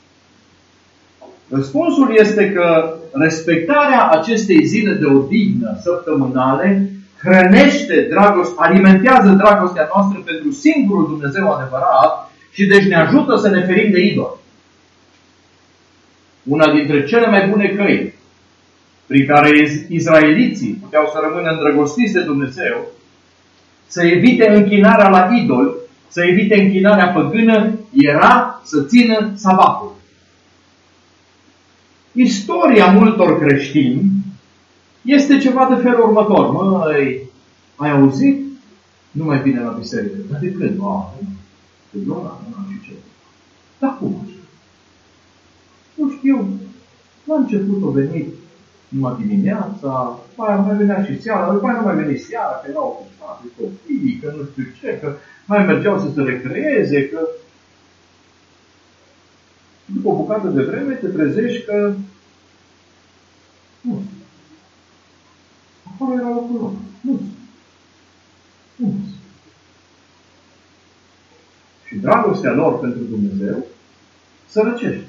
Răspunsul este că respectarea acestei zile de odihnă săptămânale hrănește dragoste, alimentează dragostea noastră pentru singurul Dumnezeu adevărat și deci ne ajută să ne ferim de idoli. Una dintre cele mai bune căi prin care izraeliții puteau să rămână îndrăgostiți de Dumnezeu, să evite închinarea la idol, să evite închinarea păgână, era să țină sabatul. istoria multor creștini este ceva de felul următor. Măi, ai auzit? Nu mai vine la biserică. Dar de când? A, de luna, nu știu ce. Dar cum așa? Nu știu. La început a venit numai dimineața, mai, mai venea și seara, după aia nu mai veni seara, că erau ocupați copiii, că nu știu ce, că mai mergeau să se recreeze, că după o bucată de vreme te trezești că nu știu. Acolo era locul lor. Nu știu. Nu știu. Și dragostea lor pentru Dumnezeu sărăcește.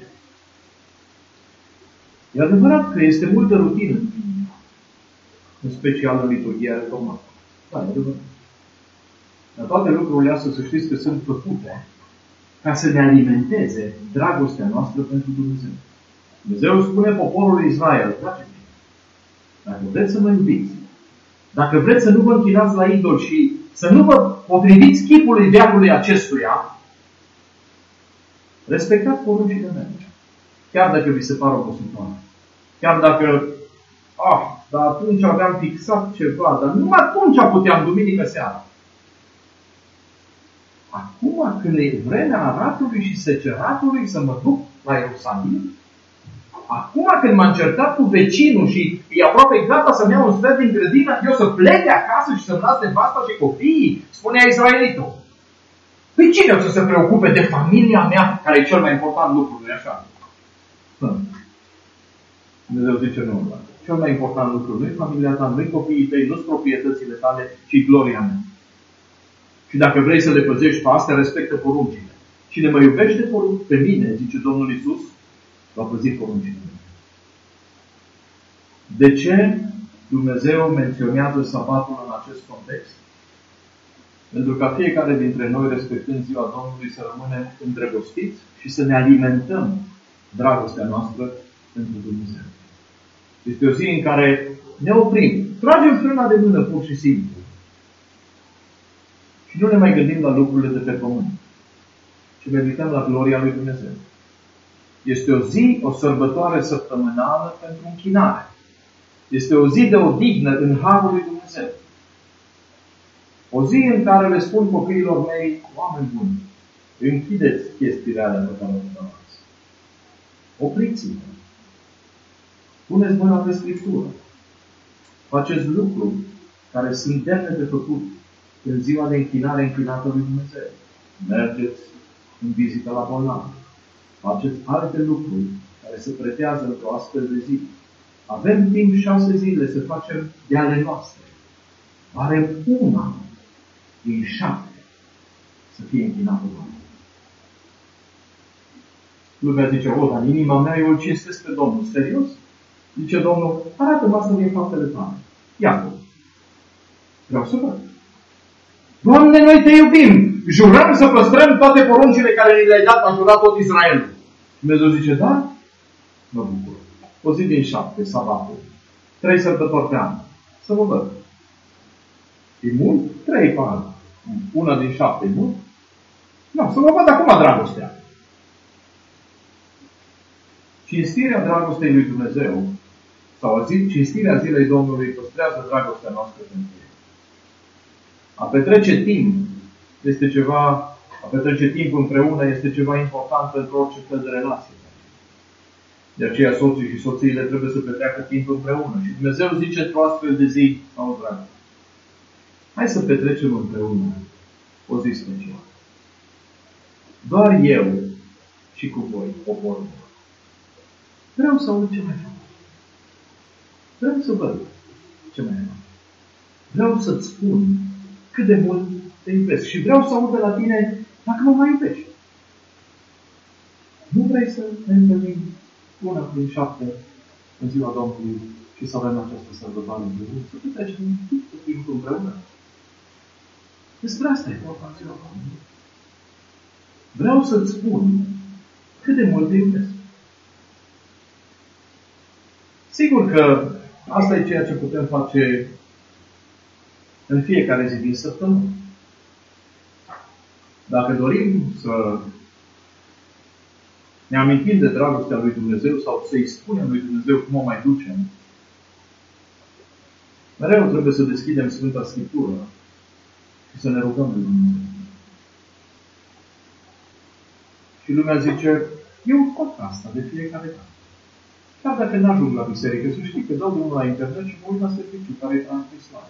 E adevărat că este multă rutină, în special în liturghia reformată. Da, e adevărat. Dar toate lucrurile astea, să știți că sunt făcute ca să ne alimenteze dragostea noastră pentru Dumnezeu. Dumnezeu spune poporului Israel, dragii mei, dacă vreți să mă iubiți, dacă vreți să nu vă închinați la idol și să nu vă potriviți chipului veacului acestuia, respectați poruncile mele. Chiar dacă vi se pare obositoare. Chiar dacă, ah, dar atunci aveam fixat ceva, dar numai atunci puteam, duminică seara. Acum, când e vremea aratului și seceratului să mă duc la Ierusalim, acum când m-am certat cu vecinul și e aproape gata să-mi iau un sfert din grădină, eu să plec de acasă și să-mi las nevasta și copiii, spunea Israelitul. Păi cine o să se preocupe de familia mea, care e cel mai important lucru, nu-i așa? Dumnezeu zice nu, cel mai important lucru nu e familia ta, nu e copiii tăi, nu-s proprietățile tale, ci gloria mea. Și dacă vrei să le păzești pe astea, respectă poruncile. Cine mă iubește pe mine, zice Domnul Iisus, va păzi poruncile. De ce Dumnezeu menționează sabatul în acest context? Pentru ca fiecare dintre noi, respectând ziua Domnului, să rămânem îndrăgostiți și să ne alimentăm dragostea noastră pentru Dumnezeu. Este o zi în care ne oprim, tragem frâna de mână pur și simplu și nu ne mai gândim la lucrurile de pe pământ, ci medităm la gloria lui Dumnezeu. Este o zi, o sărbătoare săptămânală pentru închinare. Este o zi de odihnă în harul lui Dumnezeu. O zi în care le spun copiilor mei, oameni buni, închideți chestiile alea pe care le dați. Opriți-vă. Puneți mâna pe Scriptură. Faceți lucruri care sunt demne de făcut în ziua de închinare închinată lui Dumnezeu. Mergeți în vizită la bolnavi. Faceți alte lucruri care se pretează într-o astfel de zi. Avem timp șase zile să facem de ale noastre. Are una din șapte să fie închinată Domnului. Lumea zice, o, dar în inima mea eu îl cinstesc pe Domnul. Serios? Zice Domnul, arată-mă asta din faptele tale. Iată. Vreau să văd. Doamne, noi te iubim. Jurăm să păstrăm toate poruncile care ni le-ai dat, a jurat tot Israelul. Dumnezeu zice, da? Mă bucur. O zi din șapte, sabatul. Trei sărbători pe an. Să vă văd. E mult? Trei pe an. Una din șapte e mult? Nu, să vă văd acum dragostea. Cinstirea dragostei lui Dumnezeu sau cinstirea zilei Domnului păstrează dragostea noastră pentru El. A petrece timp este ceva, a petrece timp împreună este ceva important pentru orice fel de relație. De aceea soții și soțiile trebuie să petreacă timp împreună. Și Dumnezeu zice într-o astfel de zi, au dragă, hai să petrecem împreună o zi specială. Doar eu și cu voi, poporul. Vreau să aud ce mai fac. Vreau să văd ce mai fac. Vreau să-ți spun cât de mult te iubesc. Și vreau să aud de la tine dacă mă mai iubești. Nu vrei să ne întâlnim una din șapte în ziua Domnului și să avem această sărbătoare împreună? Să petrecem tot timpul împreună? Despre asta e vorba în ziua Domnului. Vreau să-ți spun cât de mult te iubesc. Sigur că asta e ceea ce putem face în fiecare zi din săptămână. Dacă dorim să ne amintim de dragostea lui Dumnezeu sau să-i spunem lui Dumnezeu cum o mai ducem, mereu trebuie să deschidem Sfânta Scriptură și să ne rugăm lui Dumnezeu. Și lumea zice, eu fac asta de fiecare dată. Dar dacă n-ajung la biserică, să știi că dau drumul la internet și mă uit la serviciu care e transmis.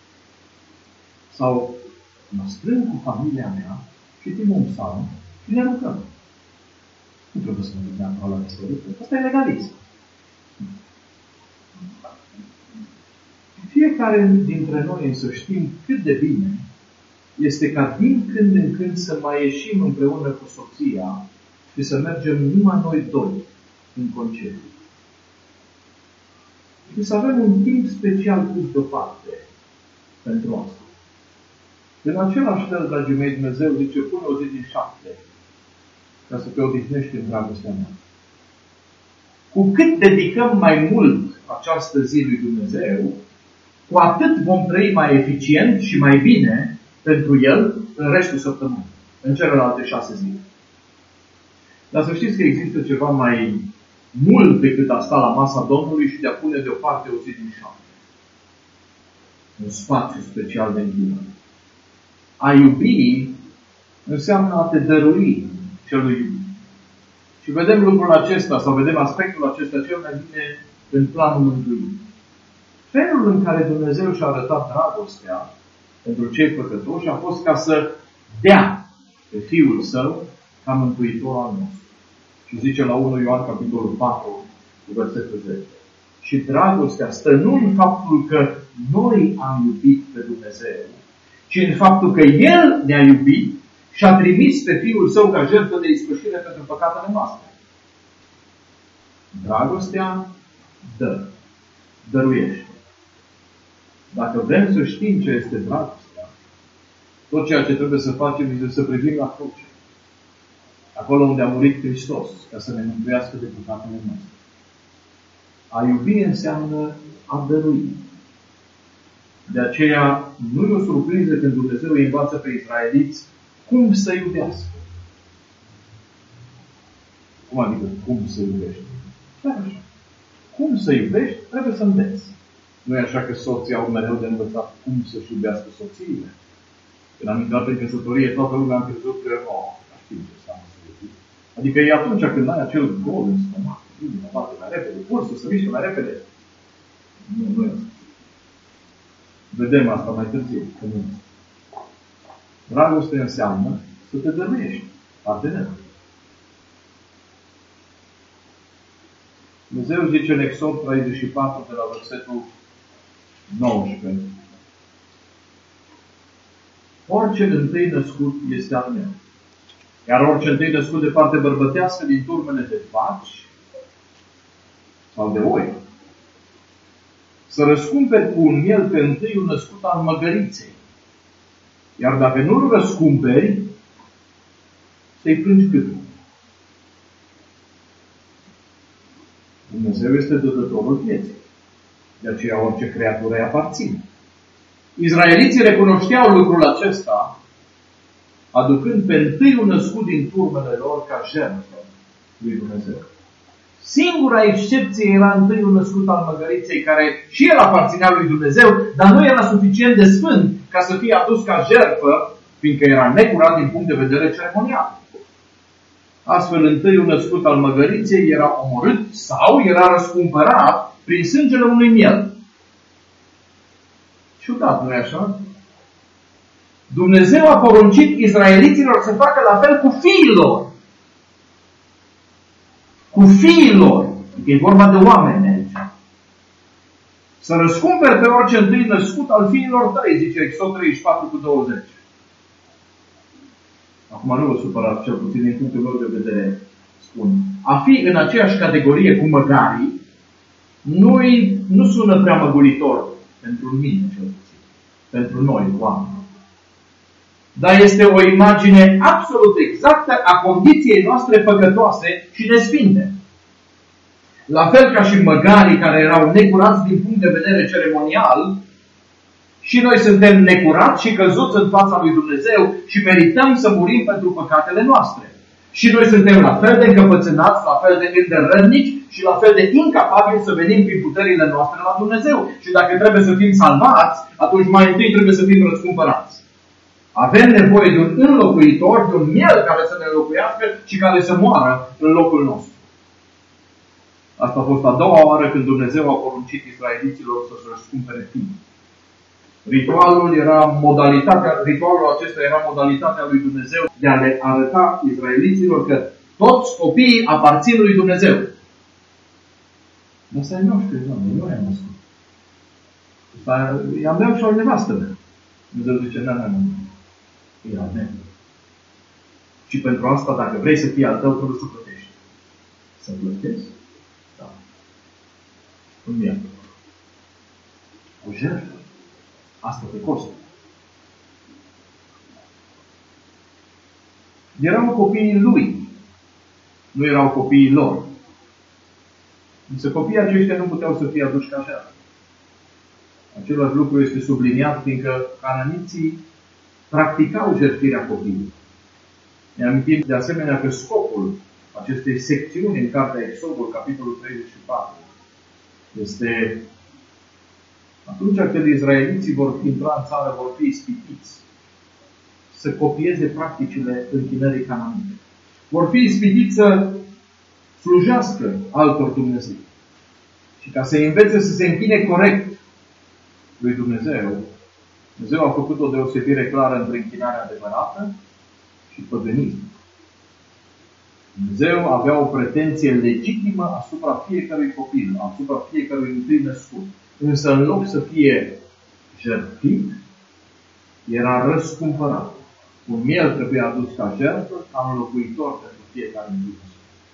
Sau mă strâng cu familia mea, citim un psalm și ne rugăm. Nu trebuie să mă duc neapărat la biserică. Asta e legalism. Fiecare dintre noi însă știm cât de bine este ca din când în când să mai ieșim împreună cu soția și să mergem numai noi doi în concediu. Și să avem un timp special pus deoparte pentru asta. În același fel, dragii mei, Dumnezeu zice, pune o zi din șapte ca să te odihnești în dragostea mea. Cu cât dedicăm mai mult această zi lui Dumnezeu, cu atât vom trăi mai eficient și mai bine pentru El în restul săptămânii, în celelalte șase zile. Dar să știți că există ceva mai mult decât a sta la masa Domnului și de a pune deoparte o zi din șapte. Un spațiu special de închinare. A iubi înseamnă a te dărui celui iubit. Și vedem lucrul acesta, sau vedem aspectul acesta cel mai bine în planul mântuirii. Felul în care Dumnezeu și-a arătat dragostea pentru cei păcătoși a fost ca să dea pe Fiul Său ca mântuitor al nostru. Și zice la unu Ioan, capitolul patru, versetul zece. Și dragostea stă nu în faptul că noi am iubit pe Dumnezeu, ci în faptul că El ne-a iubit și a trimis pe Fiul Său ca jertfă de ispășire pentru păcatele noastre. Dragostea dă, dăruiește. Dacă vrem să știm ce este dragostea, tot ceea ce trebuie să facem este să privim la cruce. Acolo unde a murit Hristos, ca să ne mântuiască de păcatele noastre. A iubi înseamnă a dărui. De aceea, nu e o surpriză când Dumnezeu îi învață pe israeliți cum să iubească. Cum adică cum să iubești? Chiar așa. Cum să iubești, trebuie să înveți. Nu e așa că soții au mereu de învățat cum să-și iubească soțiile. Când am intrat în căsătorie, toată lumea a crezut că, oh, știu ce înseamnă să iubi. Adică e atunci când ai acel gol în stomac, inima bate mai repede, pulsul să miște mai repede. Nu, nu e asta. Vedem asta mai târziu. Dragoste înseamnă să te dăruiești partenerul. Dumnezeu zice în Exod treizeci și patru de la versetul nouăsprezece. Orice întâi născut este al meu. Iar orice întâi născut de parte bărbătească din turmele de vaci sau de oi, să răscumperi cu un miel pe întâiul născut al măgăriței. Iar dacă nu-l răscumperi, să-i plângi gâtul. Dumnezeu este dădătorul vieții. De aceea orice creatură îi aparține. Izraeliții recunoșteau lucrul acesta, aducând pe întâiul născut din turmele lor ca jertfă lui Dumnezeu. Singura excepție era întâiul născut al măgăriței, care și el aparținea lui Dumnezeu, dar nu era suficient de sfânt ca să fie adus ca jertfă, fiindcă era necurat din punct de vedere ceremonial. Astfel, întâiul născut al măgăriței era omorât sau era răscumpărat prin sângele unui miel. Ciudat, nu-i așa? Dumnezeu a poruncit izraeliților să facă la fel cu fiilor. Cu fiilor. E vorba de oameni aici. Să răscumperi pe orice întâi născut al fiilor tăi, zice Exod treizeci și patru cu douăzeci. Acum nu vă supărați, cel puțin din punctul meu de vedere, spun. A fi în aceeași categorie cu măgarii nu, nu sună prea măguritor pentru mine, cel puțin. Pentru noi, oameni. Dar este o imagine absolut exactă a condiției noastre păcătoase și nesfinte. La fel ca și măgarii care erau necurați din punct de vedere ceremonial, și noi suntem necurați și căzuți în fața lui Dumnezeu și merităm să murim pentru păcatele noastre. Și noi suntem la fel de încăpățânați, la fel de îndărătnici și la fel de incapabili să venim prin puterile noastre la Dumnezeu. Și dacă trebuie să fim salvați, atunci mai întâi trebuie să fim răscumpărați. Avem nevoie de un înlocuitor, de un miel care să ne înlocuiască și care să moară în locul nostru. Asta a fost a doua oară când Dumnezeu a poruncit israeliților să-și răscumpere fiii. Ritualul era modalitatea, ritualul acesta era modalitatea lui Dumnezeu de a le arăta israeliților că toți copiii aparțin lui Dumnezeu. Asta e noștri, Doamne, nu i-am născut. I-am beau și al nevastă mea. Dumnezeu zice, nu, nu, nu. E al meu. Și pentru asta, dacă vrei să fii al tău, trebuie să plătești. Să plătești? Da. Un miel. O jertfă. Asta te costă. Erau copiii lui. Nu erau copiii lor. Însă copiii aceștia nu puteau să fie aduși ca jertfă. Același lucru este subliniat fiindcă cananiții practicau jertfirea copiilor. Ne amintim de asemenea că scopul acestei secțiuni în cartea Exodul, capitolul treizeci și patru, este atunci când izraeliții vor intra în țară, vor fi ispitiți să copieze practicile închinării cananite. Vor fi ispitiți să slujească altor Dumnezei. Și ca să învețe să se închine corect lui Dumnezeu, Dumnezeu a făcut o deosebire clară între închinarea adevărată și păgânism. Dumnezeu avea o pretenție legitimă asupra fiecărui copil, asupra fiecărui întâi născut. Însă în loc să fie jertfit, era răscumpărat. Un miel trebuie adus ca jertfă, ca înlocuitor pentru fiecare întâi născut.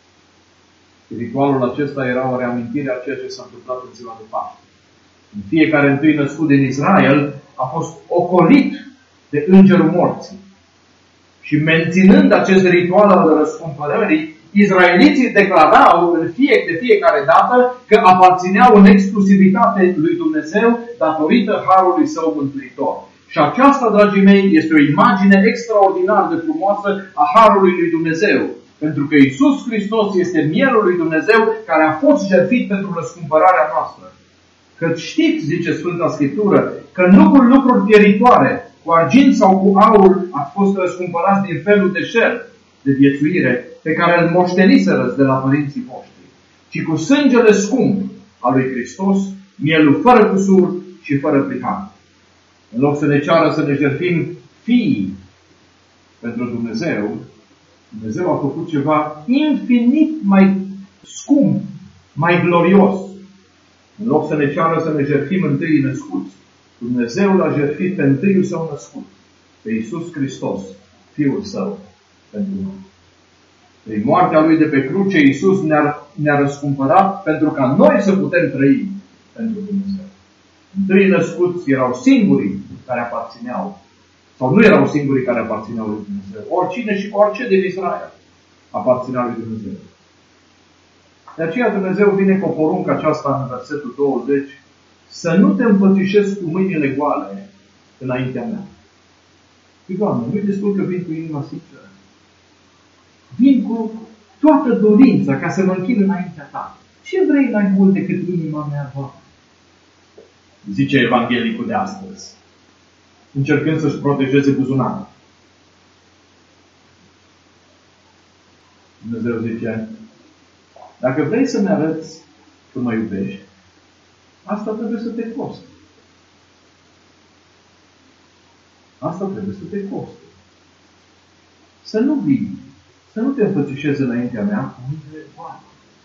Ritualul acesta era o reamintire a ceea ce s-a întâmplat în ziua de Paște. În fiecare întâi născut din Israel a fost ocolit de îngerul morții. Și menținând acest ritual al răscumpărării, izraeliții declarau în fie, de fiecare dată că aparțineau în exclusivitate lui Dumnezeu datorită harului său mântuitor. Și aceasta, dragii mei, este o imagine extraordinar de frumoasă a harului lui Dumnezeu. Pentru că Iisus Hristos este mielul lui Dumnezeu care a fost jertfit pentru răscumpărarea noastră. Că știți, zice Sfânta Scriptură, că nu cu lucruri pieritoare, cu argint sau cu aur ați fost răscumpărați din felul de șer de viețuire pe care îl moșteniserăți de la părinții voștri, ci cu sângele scump al lui Hristos, mielul fără cusur și fără prihan. În loc să ne ceară să ne jertfim fiii pentru Dumnezeu, Dumnezeu a făcut ceva infinit mai scump, mai glorios. În loc să ne ceară să ne jertfim întâi născuți, Dumnezeu l-a jertfit pe întâiul său născut, pe Iisus Hristos, Fiul Său, pentru noi. Prin moartea Lui de pe cruce, Iisus ne-a, ne-a răscumpărat pentru ca noi să putem trăi pentru Dumnezeu. Întâi născuți erau singurii care aparțineau, sau nu erau singurii care aparțineau lui Dumnezeu. Oricine și orice din Israel aparținea lui Dumnezeu. De aceea Dumnezeu vine cu o poruncă aceasta în versetul douăzeci, să nu te împățișezi cu mâinile goale înaintea mea. Și, Doamne, nu-i destul că vin cu inima sinceră. Vin cu toată dorința ca să mă închin înaintea ta. Ce vrei mai mult decât inima mea, Doamne? Zice evanghelicul de astăzi, încercând să-și protejeze buzunarul. Dumnezeu zice, dacă vrei să-mi arăți că mă iubești, asta trebuie să te coste. Asta trebuie să te coste. Să nu vii, să nu te înfățișezi înaintea mea cu mâinile goale.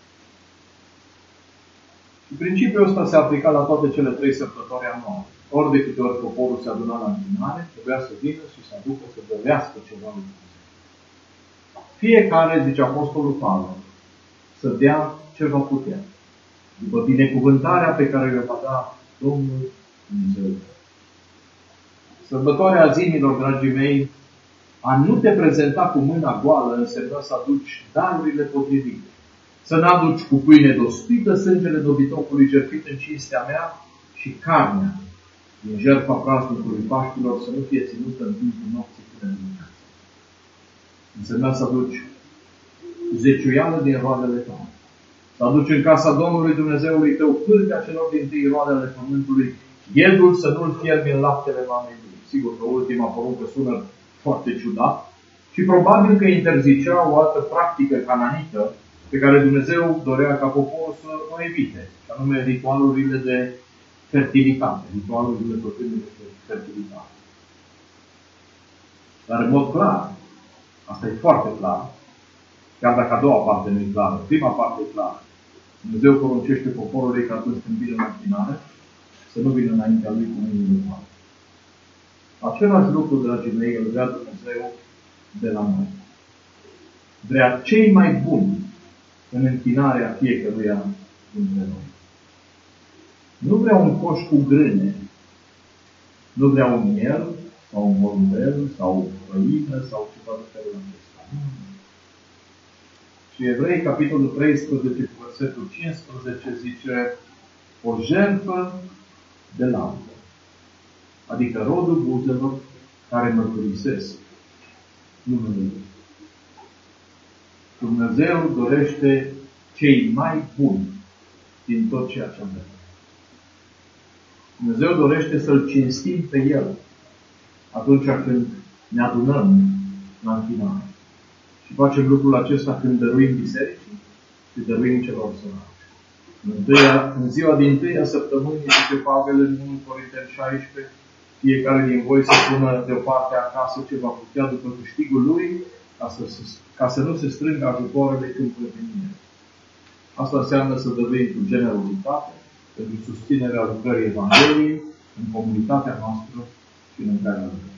Și principiul ăsta se aplica la toate cele trei sărbători anuale. Ori de câte ori poporul se aduna la închinare, trebuia să vină și să aducă să dărească ceva lui Dumnezeu. Fiecare, zice Apostolul Pavel, să dea ce va putea, după binecuvântarea pe care o va da Domnul Dumnezeu. Sărbătoarea zililor, dragii mei, a nu te prezenta cu mâna goală însemna să aduci darurile potrivite. Să n-aduci cu pâine dospită sângele dobitocului jertfit în cinstea mea și carnea din jertfa praznicului Paștilor să nu fie ținută în timpul nopții până dimineața. Însemna să aduci zeciuială din roadele tale. Să aduci în casa Domnului Dumnezeului tău pârga celor din tâi roade ale pământului, iedul să nu-l fierbi în laptele mamei lui. Sigur că ultima poruncă sună foarte ciudat și probabil că interzicea o altă practică cananită pe care Dumnezeu dorea ca poporul să o evite, și anume ritualurile de fertilitate, ritualurile făcându de fertilitate. Dar în mod clar, asta e foarte clar, chiar dacă a doua parte nu e clară, prima parte e clară. Dumnezeu poruncește poporului că atunci când vine în închinare, să nu vină înaintea lui cu mâinile goale. Același lucru, dragii mei, îl vrea Dumnezeu de la noi. Vrea cei mai buni în închinarea fiecăruia dintre noi. Nu vrea un coș cu grâne, nu vrea un miel, sau un porumbel, sau o făină, sau ceva de felul acesta. Și Evrei, capitolul treisprezece, versetul cincisprezece, zice o jertfă de laudă, adică rodul buzelor care mărturisesc numele Lui. Dumnezeu dorește cei mai buni din tot ceea ce avem. Dumnezeu dorește să-L cinstim pe El atunci când ne adunăm la închinare. Și facem lucrul acesta când dăruim bisericii și dăruim celor săraci. În, în ziua din tâia săptămânii, zice Pavel în unu Corinteni șaisprezece, fiecare din voi să pună deoparte acasă ce va putea după câștigul lui, ca să, ca să nu se strângă ajutoarele când vor veni. Asta înseamnă să dăruim cu generozitate pentru susținerea lucrării Evangheliei în comunitatea noastră și în care lucrăm.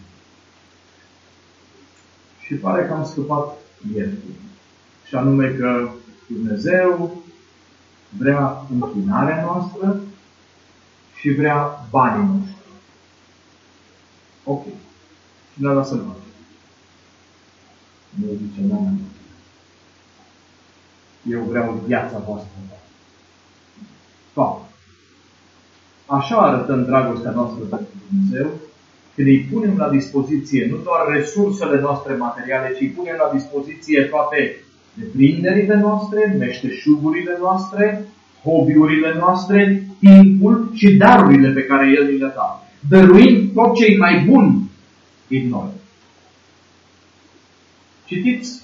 Și pare că am scăpat ieftin. Și anume că Dumnezeu vrea închinarea noastră și vrea banii noștri. Ok. Și ne-a lăsat noi. Nu zice mea. Eu vreau viața voastră. Toată. Așa arătăm dragostea noastră pentru Dumnezeu, când îi punem la dispoziție nu doar resursele noastre materiale, ci îi punem la dispoziție toate deprinderile noastre, meșteșugurile noastre, hobby-urile noastre, timpul și darurile pe care El ni le dă. Dăruim tot ce e mai bun din noi. Citiți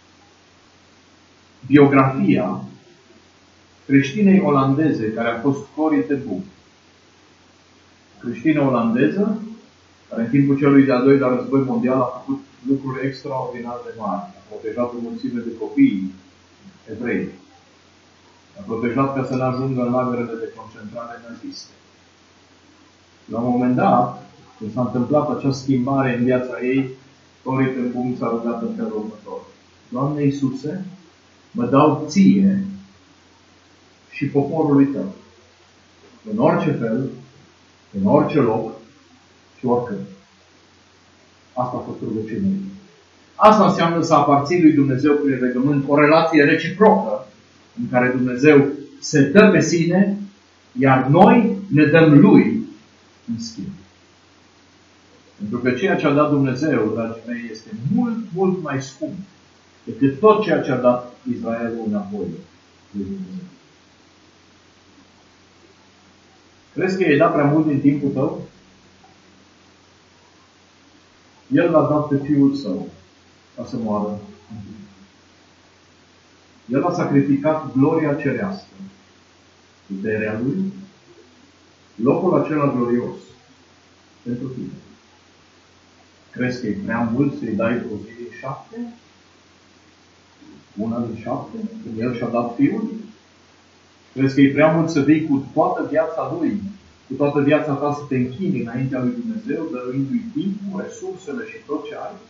biografia creștinei olandeze care a fost Corrie ten Boom. Creștină olandeză care în timpul celui de-al doilea război mondial a făcut lucruri extraordinar de mari. A protejat o mulțime de copii evrei. A protejat ca să nu ajungă în lagărele de concentrare naziste. La un moment dat, când s-a întâmplat acea schimbare în viața ei, Corrie ten Boom s-a rugat în felul următor. Doamne Iisuse, mă dau ție și poporului tău. În orice fel, în orice loc și oricând. Asta a fost rugăciunea ei. Asta înseamnă să aparții lui Dumnezeu prin legământ, o relație reciprocă în care Dumnezeu se dă pe sine, iar noi ne dăm lui în schimb. Pentru că ceea ce a dat Dumnezeu, dragii mei, este mult, mult mai scump decât tot ceea ce a dat Israelul înapoi lui Dumnezeu. Crezi că i-ai dat prea mult din timpul tău? El l-a dat pe Fiul Său ca să moară în tine. El a sacrificat gloria cerească, puterea Lui, locul acela glorios pentru tine. Crezi că e prea mult să-i dai o zi din șapte? Una din șapte? Când El și-a dat Fiul? Crezi că e prea mult să vii cu toată viața Lui, cu toată viața ta să te închini înaintea Lui Dumnezeu, dăruindu-i timpul, resursele și tot ce ai?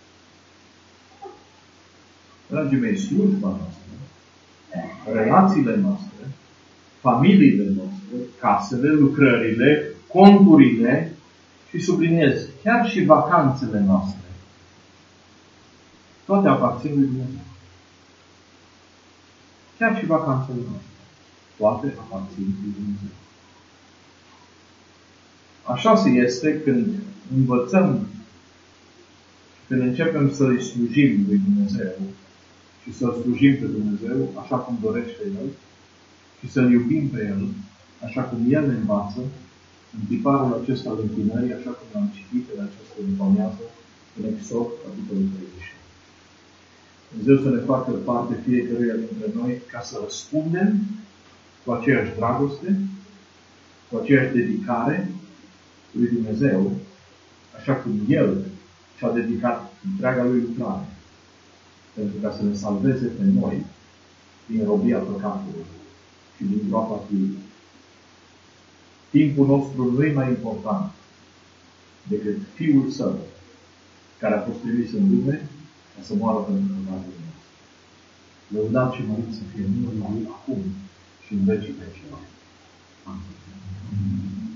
Dragii mei, slujba noastră, relațiile noastre, familiile noastre, casele, lucrările, conturile și subliniez, chiar și vacanțele noastre, toate aparțin lui Dumnezeu. Chiar și vacanțele noastre, toate aparțin lui Dumnezeu. Așa se este când învățăm, când începem să-i slujim lui Dumnezeu și să-L slujim pe Dumnezeu așa cum dorește El și să-L iubim pe El așa cum El ne învață în tiparul acesta al închinării, așa cum am citit în această după-amiază în Exod, capitolul treizeci și opt. Dumnezeu să ne facă parte fiecăruia dintre noi ca să răspundem cu aceeași dragoste, cu aceeași dedicare lui Dumnezeu, așa cum El și-a dedicat întreaga lui lucrare, pentru ca să ne salveze pe noi din robia păcatului și din groapa fiului. Timpul nostru nu e mai important decât Fiul Său, care a fost trimis în lume ca să moară pentru păcatul nostru. Lăudat și mărit să fie numele Lui acum și în vecii vecilor. Amin.